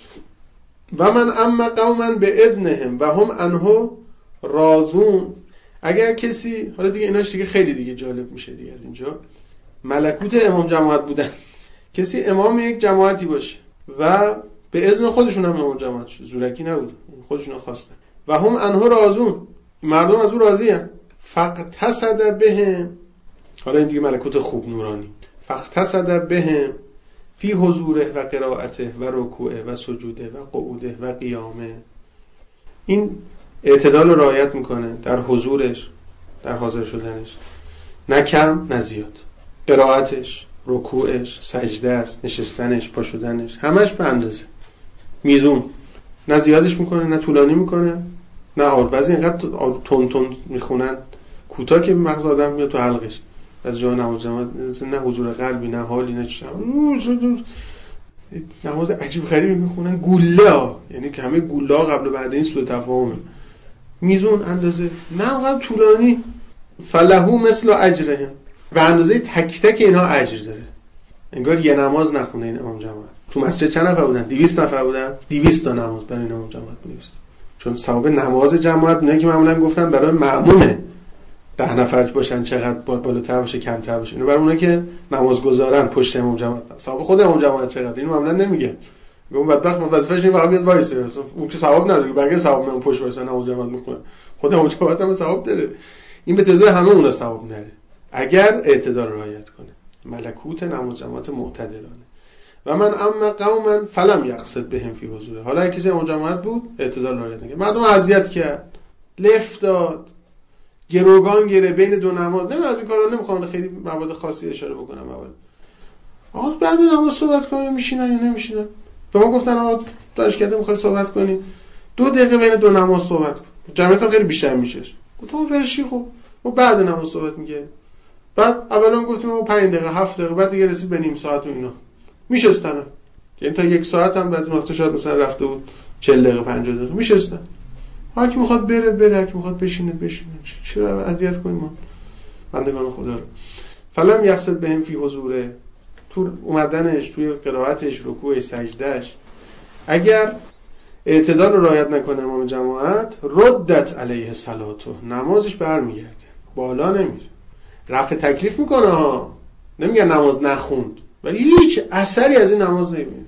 و من اما قوما به اذنهم و هم عنه راضون. اگر کسی، حالا دیگه ایناش دیگه خیلی دیگه جالب میشه دیگه از اینجا، ملکوت امام جماعت بودن. کسی امام یک جماعتی باشه و به اذن خودشون هم امام جماعت شد، زورکی نبود، خودشون خواستن. و هم عنه راضون، مردم از اون راضی ان. فاقتصد بهم، حالا این دیگه ملکوت خوب نورانی. فاقتصد بهم فی حضوره و قرائته و رکوعه و سجوده و قعوده و قیامه. این اعتدال رو رعایت میکنه در حضورش، در حاضر شدنش، نه کم نه زیاد. قرائتش، رکوعش، سجده است، نشستنش، پا شدنش، همش به اندازه، میزون. نه زیادش میکنه، نه طولانی میکنه، نه آروم. بعضی اینقدر تون میخونن کوتاه که مغز آدم میاد تو حلقش. از جا نماز جماعت نه حضور قلبی، نه حالی، نه نماز عجیب غریبی میخونن، گوله، یعنی که همه گوله قبل و بعد این سوء تفاهمه. میزون، اندازه، نه اونقدر طولانی. فلهو مثل اجرهم، و اندازه تک تک اینا اجر داره. انگار یه نماز نخونه این امام جماعت. تو مسجد چند نفر بودن؟ 200 نفر بودن. 200 تا نماز برای این امام جماعت می‌نویسید. چون ثواب نماز جماعت نه که معمولا گفتن برای مأمومه 10 نفر باشن چقدر بالاتر باشه کمتر باشه. اینو برای اونایی که نماز گذارن پشت امام جماعت. ثواب خود امام جماعت چقدر؟ اینو معمولا نمیگه. میگم بدبخت وظیفه‌ش این فقط بیاد وایسه. اون که ثواب نداره. بقیه ثواب میون پشت وایسن نماز جماعت میخونه. خود امام جماعت هم ثواب داره. این به تعداد همه اون ثواب نره. اگر اعتدال رعایت کنه. ملکوت نماز جماعت معتدلانه. و من اما قوما فلم یقصد بهم فی حضوره. حالا اگه کسی امام جماعت بود اعتدال رعایت نکرد. مردم اذیت کرد. لفت داد. گروگان گره بین دو نماز. نه از این کارا نمیخوام خیلی مواد خاصی اشاره بکنم اول. آقا بعد نماز صحبت کنیم میشینن یا نمیشینن. به ما گفتن آقا دانشکده می‌خواد صحبت کنی 2 دقیقه بین 2 نماز صحبت کن، جمعیت هم خیلی بیشتر میشه. گفتم بهش خوب ما بعد نماز صحبت می‌کنیم. بعد اولا گفتیم ما 5 دقیقه 7 دقیقه، بعد دیگه رسید به نیم ساعت و اینا میشستن، یعنی تا 1 ساعت هم بعضی وقتا شاید مثلا رفته بود 40 دقیقه 50 دقیقه میشستن. هر کی میخواد بره، هر کی میخواد بشینه. چرا اذیت کنیم ما بندگان خدا رو؟ فلم یقصد بهم فی حضوره، تو اومدنش، توی قرائتش، رکوعش، سجدهش، اگر اعتدال رو رعایت نکنه امام جماعت، ردت علیه صلاته، نمازش برمیگرده، بالا نمیره. رفع تکلیف میکنه ها، نمیگه نماز نخوند، ولی هیچ اثری از این نماز نمیبینه.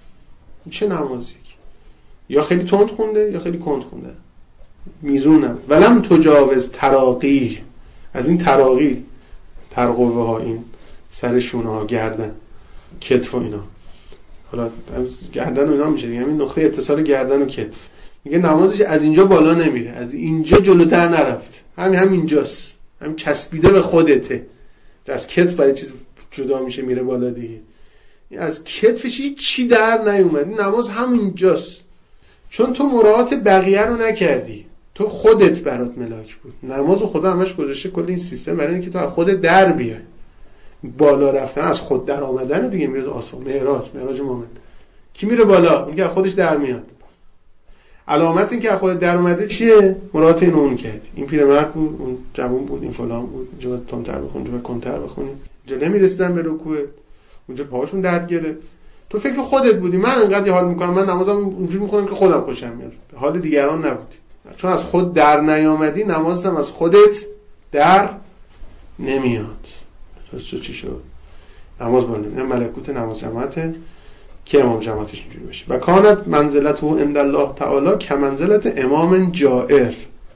چه نمازی؟ یا خیلی تند خونده یا خیلی کند خونده، میزون نبود. ولم تجاوز تراقی، از این تراقی ترقوه ها، این سر شونه ها، گردن، کتف و اینا، حالا گردن و اینا میشه دیگه، همین نقطه اتصال گردن و کتف. میگه نمازش از اینجا بالا نمیره، از اینجا جلوتر نرفت، همینجاست، همین چسبیده به خودته. از کتف برای چیز جدا میشه میره بالا دیگه، از کتفش چی در نیومد، این نماز همینجاست. چون تو مراعات بقیه رو نکردی، تو خودت برات ملاک بود. نماز خدا همش گذاشته کل این سیستم برای اینکه تو از خودت در بیای. بالا رفتن از خود در آمدن دیگه، میره آسمان، معراج مومن. کی میره بالا؟ اون که از خودش در میاد. علامت این که از خودت در اومده چیه؟ مراعات این اون کرد. این پیرمرد بود، اون جوان بود، این فلان بود، اینجا تندتر بخون، اینجا کنتر بخونی، اینجا نمیرسیدن به رکوع، اونجا پاهاشون درد گرفت. تو فکر خودت بودی، من انقدر حال میکنم، من نمازم اونجوری میخونم که خودم خوشم میاد، حال دیگران نبودی. چون از خود در نیامدی، نمازت هم از خودت در نمیاد. چی شد؟ نماز بالا نمیاد. ملکوت نماز جماعته که امام جماعتش اینجوری بشه. و کانت منزلته عند الله تعالی که منزلت امام جائر.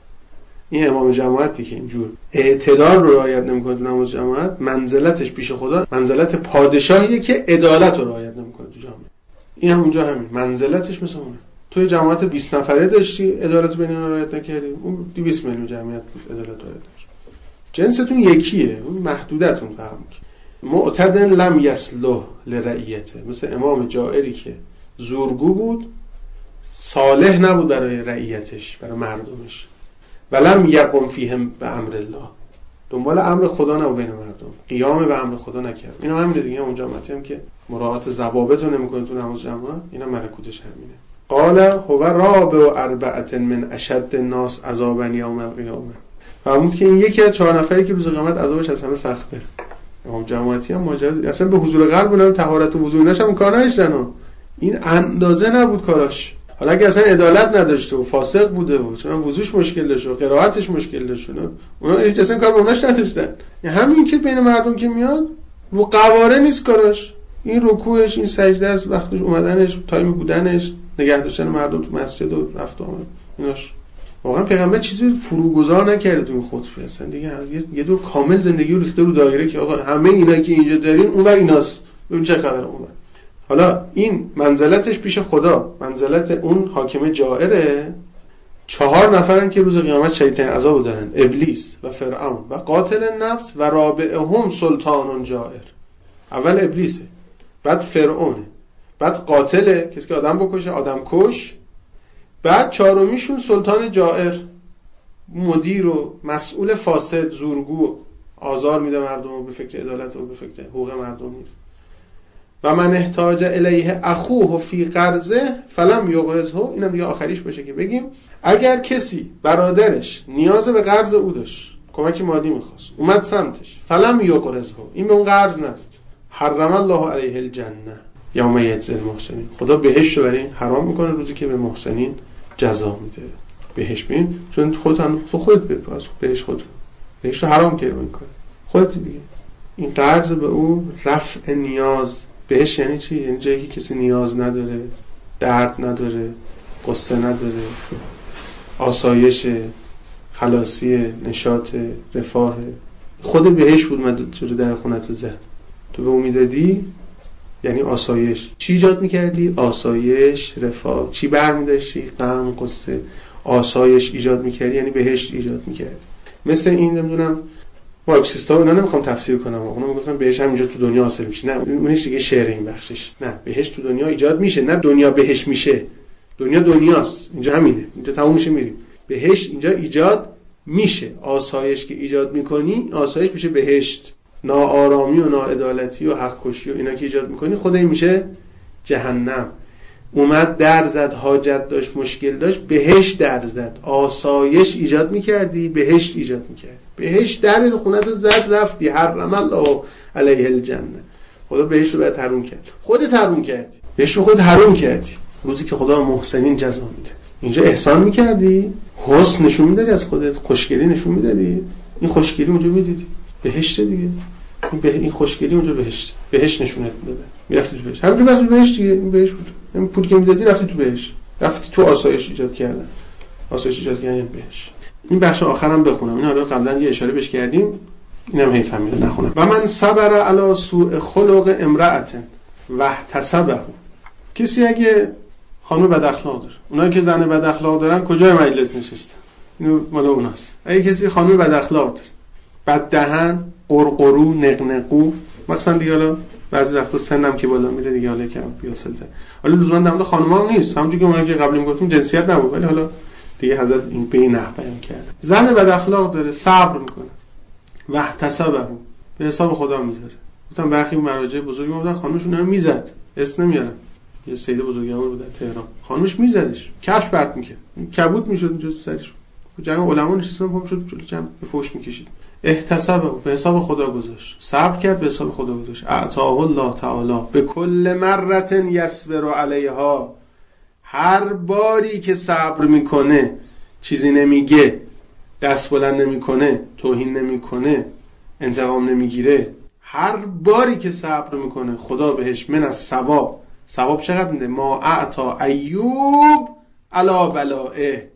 این امام جماعتی که اینجور اعتدال رو رعایت نمیکنه تو نماز جماعت، منزلتش پیش خدا منزلت پادشاهیه که عدالت رو رعایت نمیکنه تو جامعه. این همونجا همین منزلتش مثل اونه. توی جماعت 20 نفره داشتی، عدالت بین اینا رعایت نکردی، اون 200 میلیون جمعیت عدالت رعایت نکرد. جنستون یکیه، اون محدودتون فهم کنید. معتدن لم یصلح لرعیته، مثل امام جائری که زورگو بود، صالح نبود برای رعیتش، برای مردمش. ولم یقم فیهم به امر الله، دنبال امر خدا نبود بین مردم، قیام به امر خدا نکرد. اینا همین دیگه، اون جماعتی هم که مراعات ضوابط رو نمیکنه تو نماز جماعت، اینا ملکوتش همینه. قال هو رابع اربعه من اشد الناس عذابا یوم القیامه. فرمود که این یکی از 4 نفری که روز قیامت عذابش از همه سخته. امام جماعتی هم ماجرا اصلا به حضور قلب اونم طهارت و وضو ایناش هم کار نداشتن، این اندازه نبود کاراش. حالا اگه اصلا عدالت نداشته و فاسق بوده و چون وضوش مشکل داشت و قرائتش مشکل داشت، اونا اصلا کار به اوناش نداشتن. همین که بین مردم که میاد رو قواره نیست کاراش، این رکوعش، این سجده است، وقتش اومدنش، تایم بودنش، نگه داشتن مردم تو مسجد و رفت آمد، ایناش واقعا پیغمبر چیزی فروگذار نکرده تو این خطبه. اصلا دیگه یه دور کامل زندگی رو ریخته رو دایره که آقا همه اینا که اینجا دارین اونور ایناست، ببین چه خبره اونور. حالا این منزلتش پیش خدا، منزلت اون حاکم جائره. 4 نفرن که روز قیامت شیطان عذابو دارن، ابلیس و فرعون و قاتل النفس و رابعهم سلطان جائر. اول ابلیسه، بعد فرعونه، بعد قاتله، کسی که آدم بکشه، آدم کش، بعد 4میشون سلطان جائر، مدیر و مسئول فاسد، زورگو، آزار میده مردم و به فکر عدالت و به فکر حقوق مردم نیست. و من احتاج الیه اخوه فی قرضه فلم یقرضه. اینم دیگه آخریش باشه که بگیم اگر کسی برادرش نیاز به قرض او داشت، کمک مالی میخواست، اومد سمتش، فلم یقرضه، این به اون قرض نداد، حرم الله علیه الجنه یوم یجزی المحسنین. خدا بهشت رو برای این حرام میکنه روزی که به محسنین جزا میده. بهشت بین چون خودت بپاس، بهشت رو حرام کرده این کار خودت دیگه. این قرض به او رفع نیاز. بهشت یعنی چی؟ یعنی جایی که کسی نیاز نداره، درد نداره، قصه نداره، آسایش، خلاصی، نشاط، رفاه. خود بهشت بود من جلو در خونت رو زد، تو به اون میدادی، یعنی آسایش. چی ایجاد میکردی؟ آسایش، رفاه. چی برمیداشتی؟ غم، قصه. آسایش ایجاد میکردی یعنی بهشت ایجاد میکردی. مثل این نمیدونم مارکسیستا اونا نمیخوام تفسیر کنم، اونا میگفتن بهش همینجا تو دنیا حاصل میشه. نه اونش دیگه شعر این بخشش. نه بهش تو دنیا ایجاد میشه، نه دنیا بهش میشه. دنیا دنیاست، اینجا همینه، اینجا تموم میشه میریم. بهش اینجا ایجاد میشه. آسایش که ایجاد میکنی، آسایش میشه بهشت. ناآرامی و ناعدالتی و حق کشی و اینا که ایجاد میکنی، خود این میشه جهنم. اومد در زد، حاجت داشت، مشکل داشت، بهشت در زد. آسایش ایجاد میکردی، بهشت ایجاد میکردی. بهشت در خونت رو زد رفتی، حرم الله علیه الجنه. خدا بهشت رو باید حرام کرد. خودت حرام کردی، بهشت رو خودت حرام کردی. روزی که خدا محسنین جزا میده. اینجا احسان میکردی، حسن نشون میدادی از خودت، خوشگلی نشون میدادی، این خوشگلی اونجا میدیدی، بهشت دیگه. این خوشگلی اونجا بهشت نشونت میداد. میرفتی تو بهشت. همونجا مسئول بهشت دیگه، این بهشت بود. این پولی که میدادی رفتی تو بهشت. رفتی تو آسایش ایجاد کردن. آسایش ایجاد کردن بهشت. این بخش آخرام بخونم. این حالا قبلا یه اشاره بهش کردیم. اینم هی فهمیدم نخونم. و من صبر علی سوء خلق امرأة و احتسبه. کسی اگه خانم بد اخلاق داره، اونایی که زن بد اخلاق دارن کجای مجلس نشستن؟ اینو مال اوناست. اگه کسی خانم بد اخلاق داره، بد دهن، قرقرو، نقنقو، مثلا دیگه حالا بعضی وقتا سنم که بالا میره دیگه حالا کم پیاسل‌تر. حالا لزوما در مورد خانم‌ها نیست، همونجوری که اونایی که قبلی میگفتیم جنسیت نبود، ولی حالا دیگه حضرت این به نحو بیان کرده. زن بد اخلاق داره، صبر میکنه. و احتسبه، به حساب خدا میذاره. گفتم برخی مراجع بزرگ بودن خانمشون هم میزد، اسم نمیارم. یه سید بزرگوار بود در تهران، خانمش میزدش، کفش پرت میکرد، کبوت میشد اونجا سرش. جمع علما نشستن پا میشد جلوی جمع به فوش میکشید. احتسب، به حساب خدا گذاشت، صبر کرد، به حساب خدا گذاشت. اعطاه الله تعالی به کل مرة یصبر علیها. هر باری که صبر میکنه، چیزی نمیگه، دست بلند نمیکنه، توهین نمیکنه، انتقام نمیگیره، هر باری که صبر میکنه خدا بهش من از ثواب چقدر میده؟ ما اعطا ایوب علی بلائه.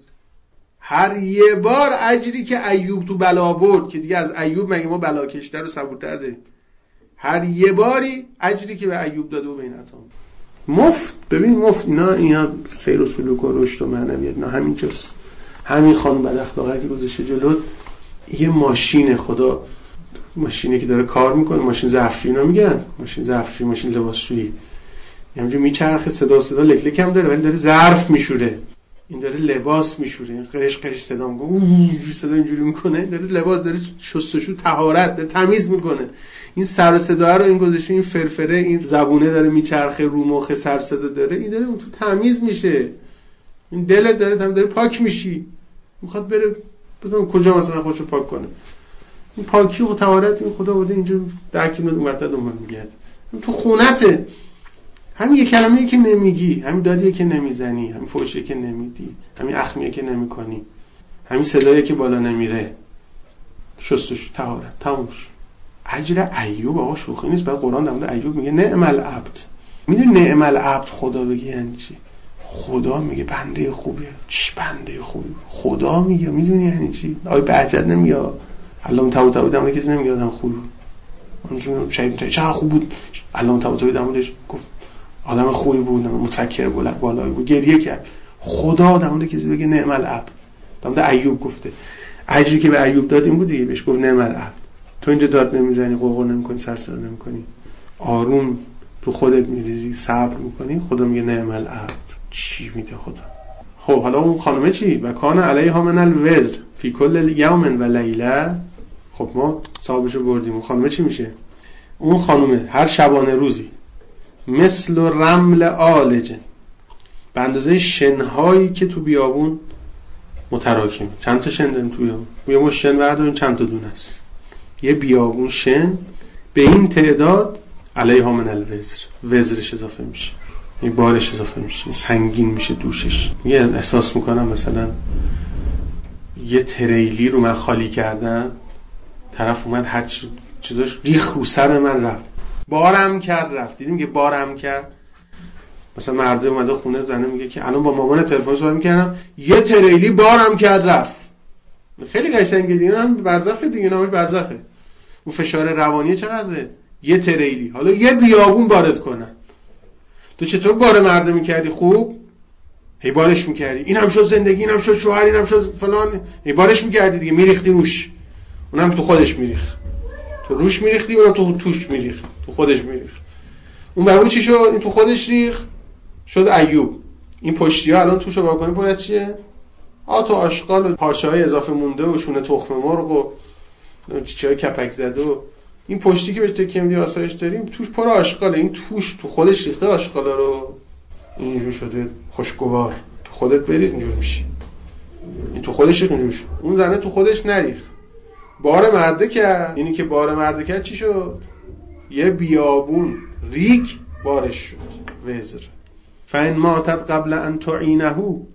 هر یه بار اجری که ایوب تو بلا برد، که دیگه از ایوب مگه ما بلا کشتر و صبورتر داریم؟ هر یه باری اجری که به ایوب داده و به این عطا مفت. ببین مفت. اینا سیر و سلوک و رشد و معنویت، اینا همینجاست. همین خانم بد اخلاقه که گذاشته جلو یه ماشین، خدا ماشینی که داره کار میکنه، ماشین ظرفشویی اینا میگن، ماشین ظرفشویی، ماشین لباسشویی، همینجوری میچرخه، صدا لک هم داره ولی داره ظرف میشوره، این داره لباس میشوره، این قرش صدا میکنه، اونجوری صدا اینجوری میکنه، داره لباس، داره شستشو، طهارت، داره تمیز میکنه. این سر و صدا رو این گذاشته، این فرفره، این زبونه داره میچرخه رو مخ، سر صدا داره، این داره اون تو تمیز میشه. این دلت داره پاک میشی، میخواد بره بدون کجا مثلا خودشو پاک کنه. این پاکی و طهارت این خدا بوده اینجا 10 کیلومتر اونورتر دنبال میگرد. تو خونته. همین یک کلمه‌ای که نمیگی، همین دادی که نمیزنی، همین فحشی که نمیدی، همین اخمی که نمیکنی، همین صدایی که بالا نمیره، شستش، طهارت، تموم شد. اجر ایوب آقا شوخی نیست. بعد قرآن در مورد ایوب میگه نعم العبد. میدونی نعم العبد خدا بگه یعنی چی؟ خدا میگه بنده خوبیه. چی بنده خوبی؟ خدا میگه. میدونی یعنی چی؟ آیه بهجت نمیگه علامه طباطبایی در مورد کسی نمیگه آدم خوبه. اونجوری شاید چقدر خوب بود. علامه طباطبایی در موردش گفت آدم خوبی بود، متفکر بالایی بود، گریه کرد. خدا در مورد کسی بگه نعم العبد. در مورد ایوب گفته. اجری که به ایوب داد این بود دیگه، بهش گفت نعم العبد. تو اینجا داد نمیزنی، قرقر نمیکنی، سر صدا نمیکنی، آروم تو خودت میریزی، صبر میکنی، خدا میگه نعم العبد. چی میده خدا؟ خب حالا اون خانومه چی؟ و کان علیها من الوزر فی کل یوم و لیله. خب ما صاحبشو بردیم. اون خانومه چی میشه؟ اون خانومه هر شبانه روزی مثل رمل آلج، به اندازه شنهایی که تو بیابون متراکم. چند تا شن داریم تو بیابون؟ یه مش شن برداریم چند تا دونه است. یه بیابون شن به این تعداد علیها من الوزر، وزرش اضافه میشه، این بارش اضافه میشه، سنگین میشه دوشش. یه احساس میکنم مثلا یه تریلی رو من خالی کردم، طرف اومد هر چیزاش ریخ رو سر من رفت، بارم کرد رفت. دیدیم که بارم کرد. مثلا مرد اومده خونه، زنه میگه که الان با مامان تلفن صحبت میکردم، یه تریلی بارم کرد رفت. خیلی قشنگه دیگه، هم برزخه دیگه، نامش برزخه. اون فشار روانی چقدره؟ یه تریلی. حالا یه بیابون بارت کنن، تو چطور بار مرد میکردی؟ خوب هی بارش میکردی، این هم شد زندگی، این هم شد شوهر، این هم شد فلان، هی بارش میکردی دیگه، میریختی روش. اونم تو خودش میریخ، تو روش میریختی، اونم تو توش میریخ، تو خودش میریخ. اون بهونه چی شد؟ این تو خودش ریخ شد ایوب. این پشتی‌ها الان توشو واکنی پر از چیه؟ آت و آشغال و پارچه‌های اضافه مونده و شونه تخم مرغ و چیزای کپک زده و این پشتی که بهش تکیه میدی آسایش داریم توش پر آشغاله. این توش تو خودش ریخته آشغالا رو، اینجور شده خوشگوار. تو خودت برید اینجور میشی. این تو خودش ریخت اینجور شد. اون زنه تو خودش نریخت، بار مرده کرد. اینی که بار مرده کرد چی شد؟ یه بیابون ریگ بارش شد. وزر فین ماتت قبل ان تعینه،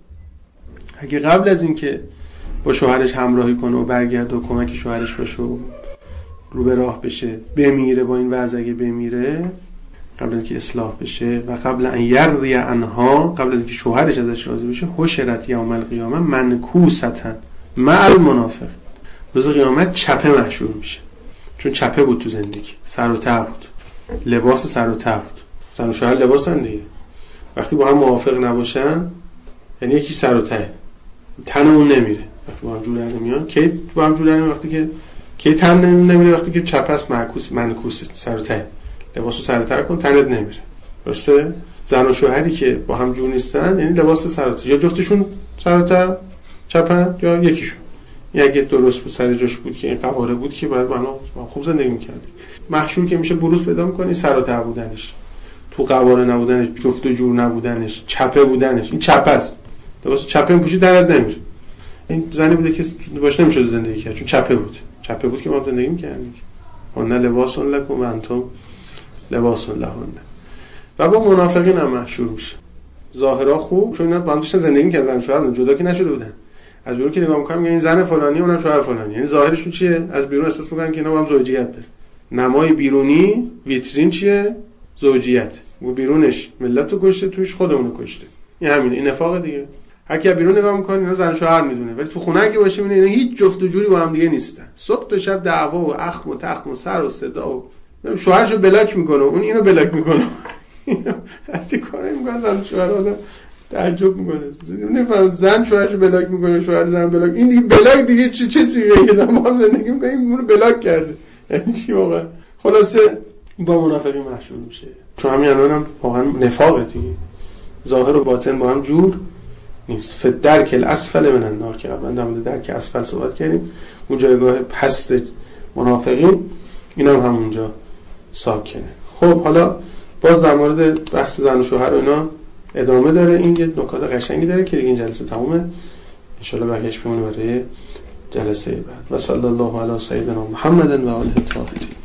اگه قبل از این که با شوهرش همراهی کنه و برگرده و کمک شوهرش باشه و رو به راه بشه بمیره، با این وضع اگه بمیره قبل از اینکه اصلاح بشه و قبل ان یرضی عنها، قبل از اینکه شوهرش ازش راضی بشه، حشرت یوم القیامه منکوسة مع المنافق، روز قیامت چپه محشور میشه. چون چپه بود تو زندگی، سر و ته بود، لباس سر و ته بود. زن و شوهر لباسن دیگه، وقتی با هم موافق نباشن یعنی یکی سر و ته، تن اون نمیره وقتی با هم جور نمیان. کی با هم جور نمیان؟ وقتی که کی تن نمیره؟ وقتی که چپه است منکوس سر و ته، لباسو سر و ته کن تنت نمیره. درسته؟ زن و شوهری که با هم جور نیستن یعنی لباس سر و ته، یا جفتشون سر و ته چپن یا یکیشون. اگه درست بود سر جاش بود که این قواره بود که باید با هم خوب زندگی می‌کردی. محشور که میشه بروز پیدا می‌کنی سر و ته بودنش، تو قواره نبودنش، جفت و جور نبودنش، چپه بودنش. این چپه است، لباس چپه می‌پوشی درد نمیره. این زنی بوده که باش نمی‌شد زندگی کرد چون چپه بود. چپه بود که ما زندگی می‌کردیم. هن لباس لکم و انتم لباس لهن. و با منافقین هم محشور میشه. ظاهرا خوب، چون اینا با هم داشتن زندگی می‌کردن، زن شوهر جدا که نشده بودن. از بیرون که نگاه می‌کنم میگن این زن فلانی اونم شوهر فلانی، یعنی ظاهرشون چیه؟ از بیرون احساس می‌کنن که اینا با هم زوجیت دارن. نمای بیرونی ویترین چیه؟ زوجیت. و بیرونش ملتو کشته، توش خودمونو کشته. این همینه، این نفاق دیگه. هر کی از بیرون نگاه می‌کنه اینا زن شوهر میدونه، ولی تو خونه که باشه می‌بینه اینا هیچ جفت و جوری با هم دیگه نیستن. صبح تا شب دعوا و اخم و تخم و سر و صدا و شوهرشو بلاک می‌کنه، اون اینو بلاک می‌کنه. هر کاری می‌کنه زن شوهر آدم تعجب میکنه. نمیفهم زن شوهرشو بلاک میکنه، شوهر زن بلاک. این دیگه بلاک دیگه چه سیغه‌ای دارم با هم زندگی میکنیم اونو بلاک کرده، یعنی چی واقعا؟ خلاصه با منافقی محشور میشه. چون همین الانم واقعا نفاقه دیگه، ظاهر و باطن با هم جور نیست. فدرک الاسفل من النار که قبلا در مورد درک اسفل صحبت کردیم، اون جایگاه پست منافقین، اینم همونجا ساکنه. خب حالا باز در مورد بحث زن و شوهر و اینا ادامه داره. این یه نکات قشنگی داره که دیگه این جلسه تمومه، ان شاء الله بقیه‌اش میمونه برای جلسه بعد. و صلی الله علی سیدنا محمد و آله الطاهرین.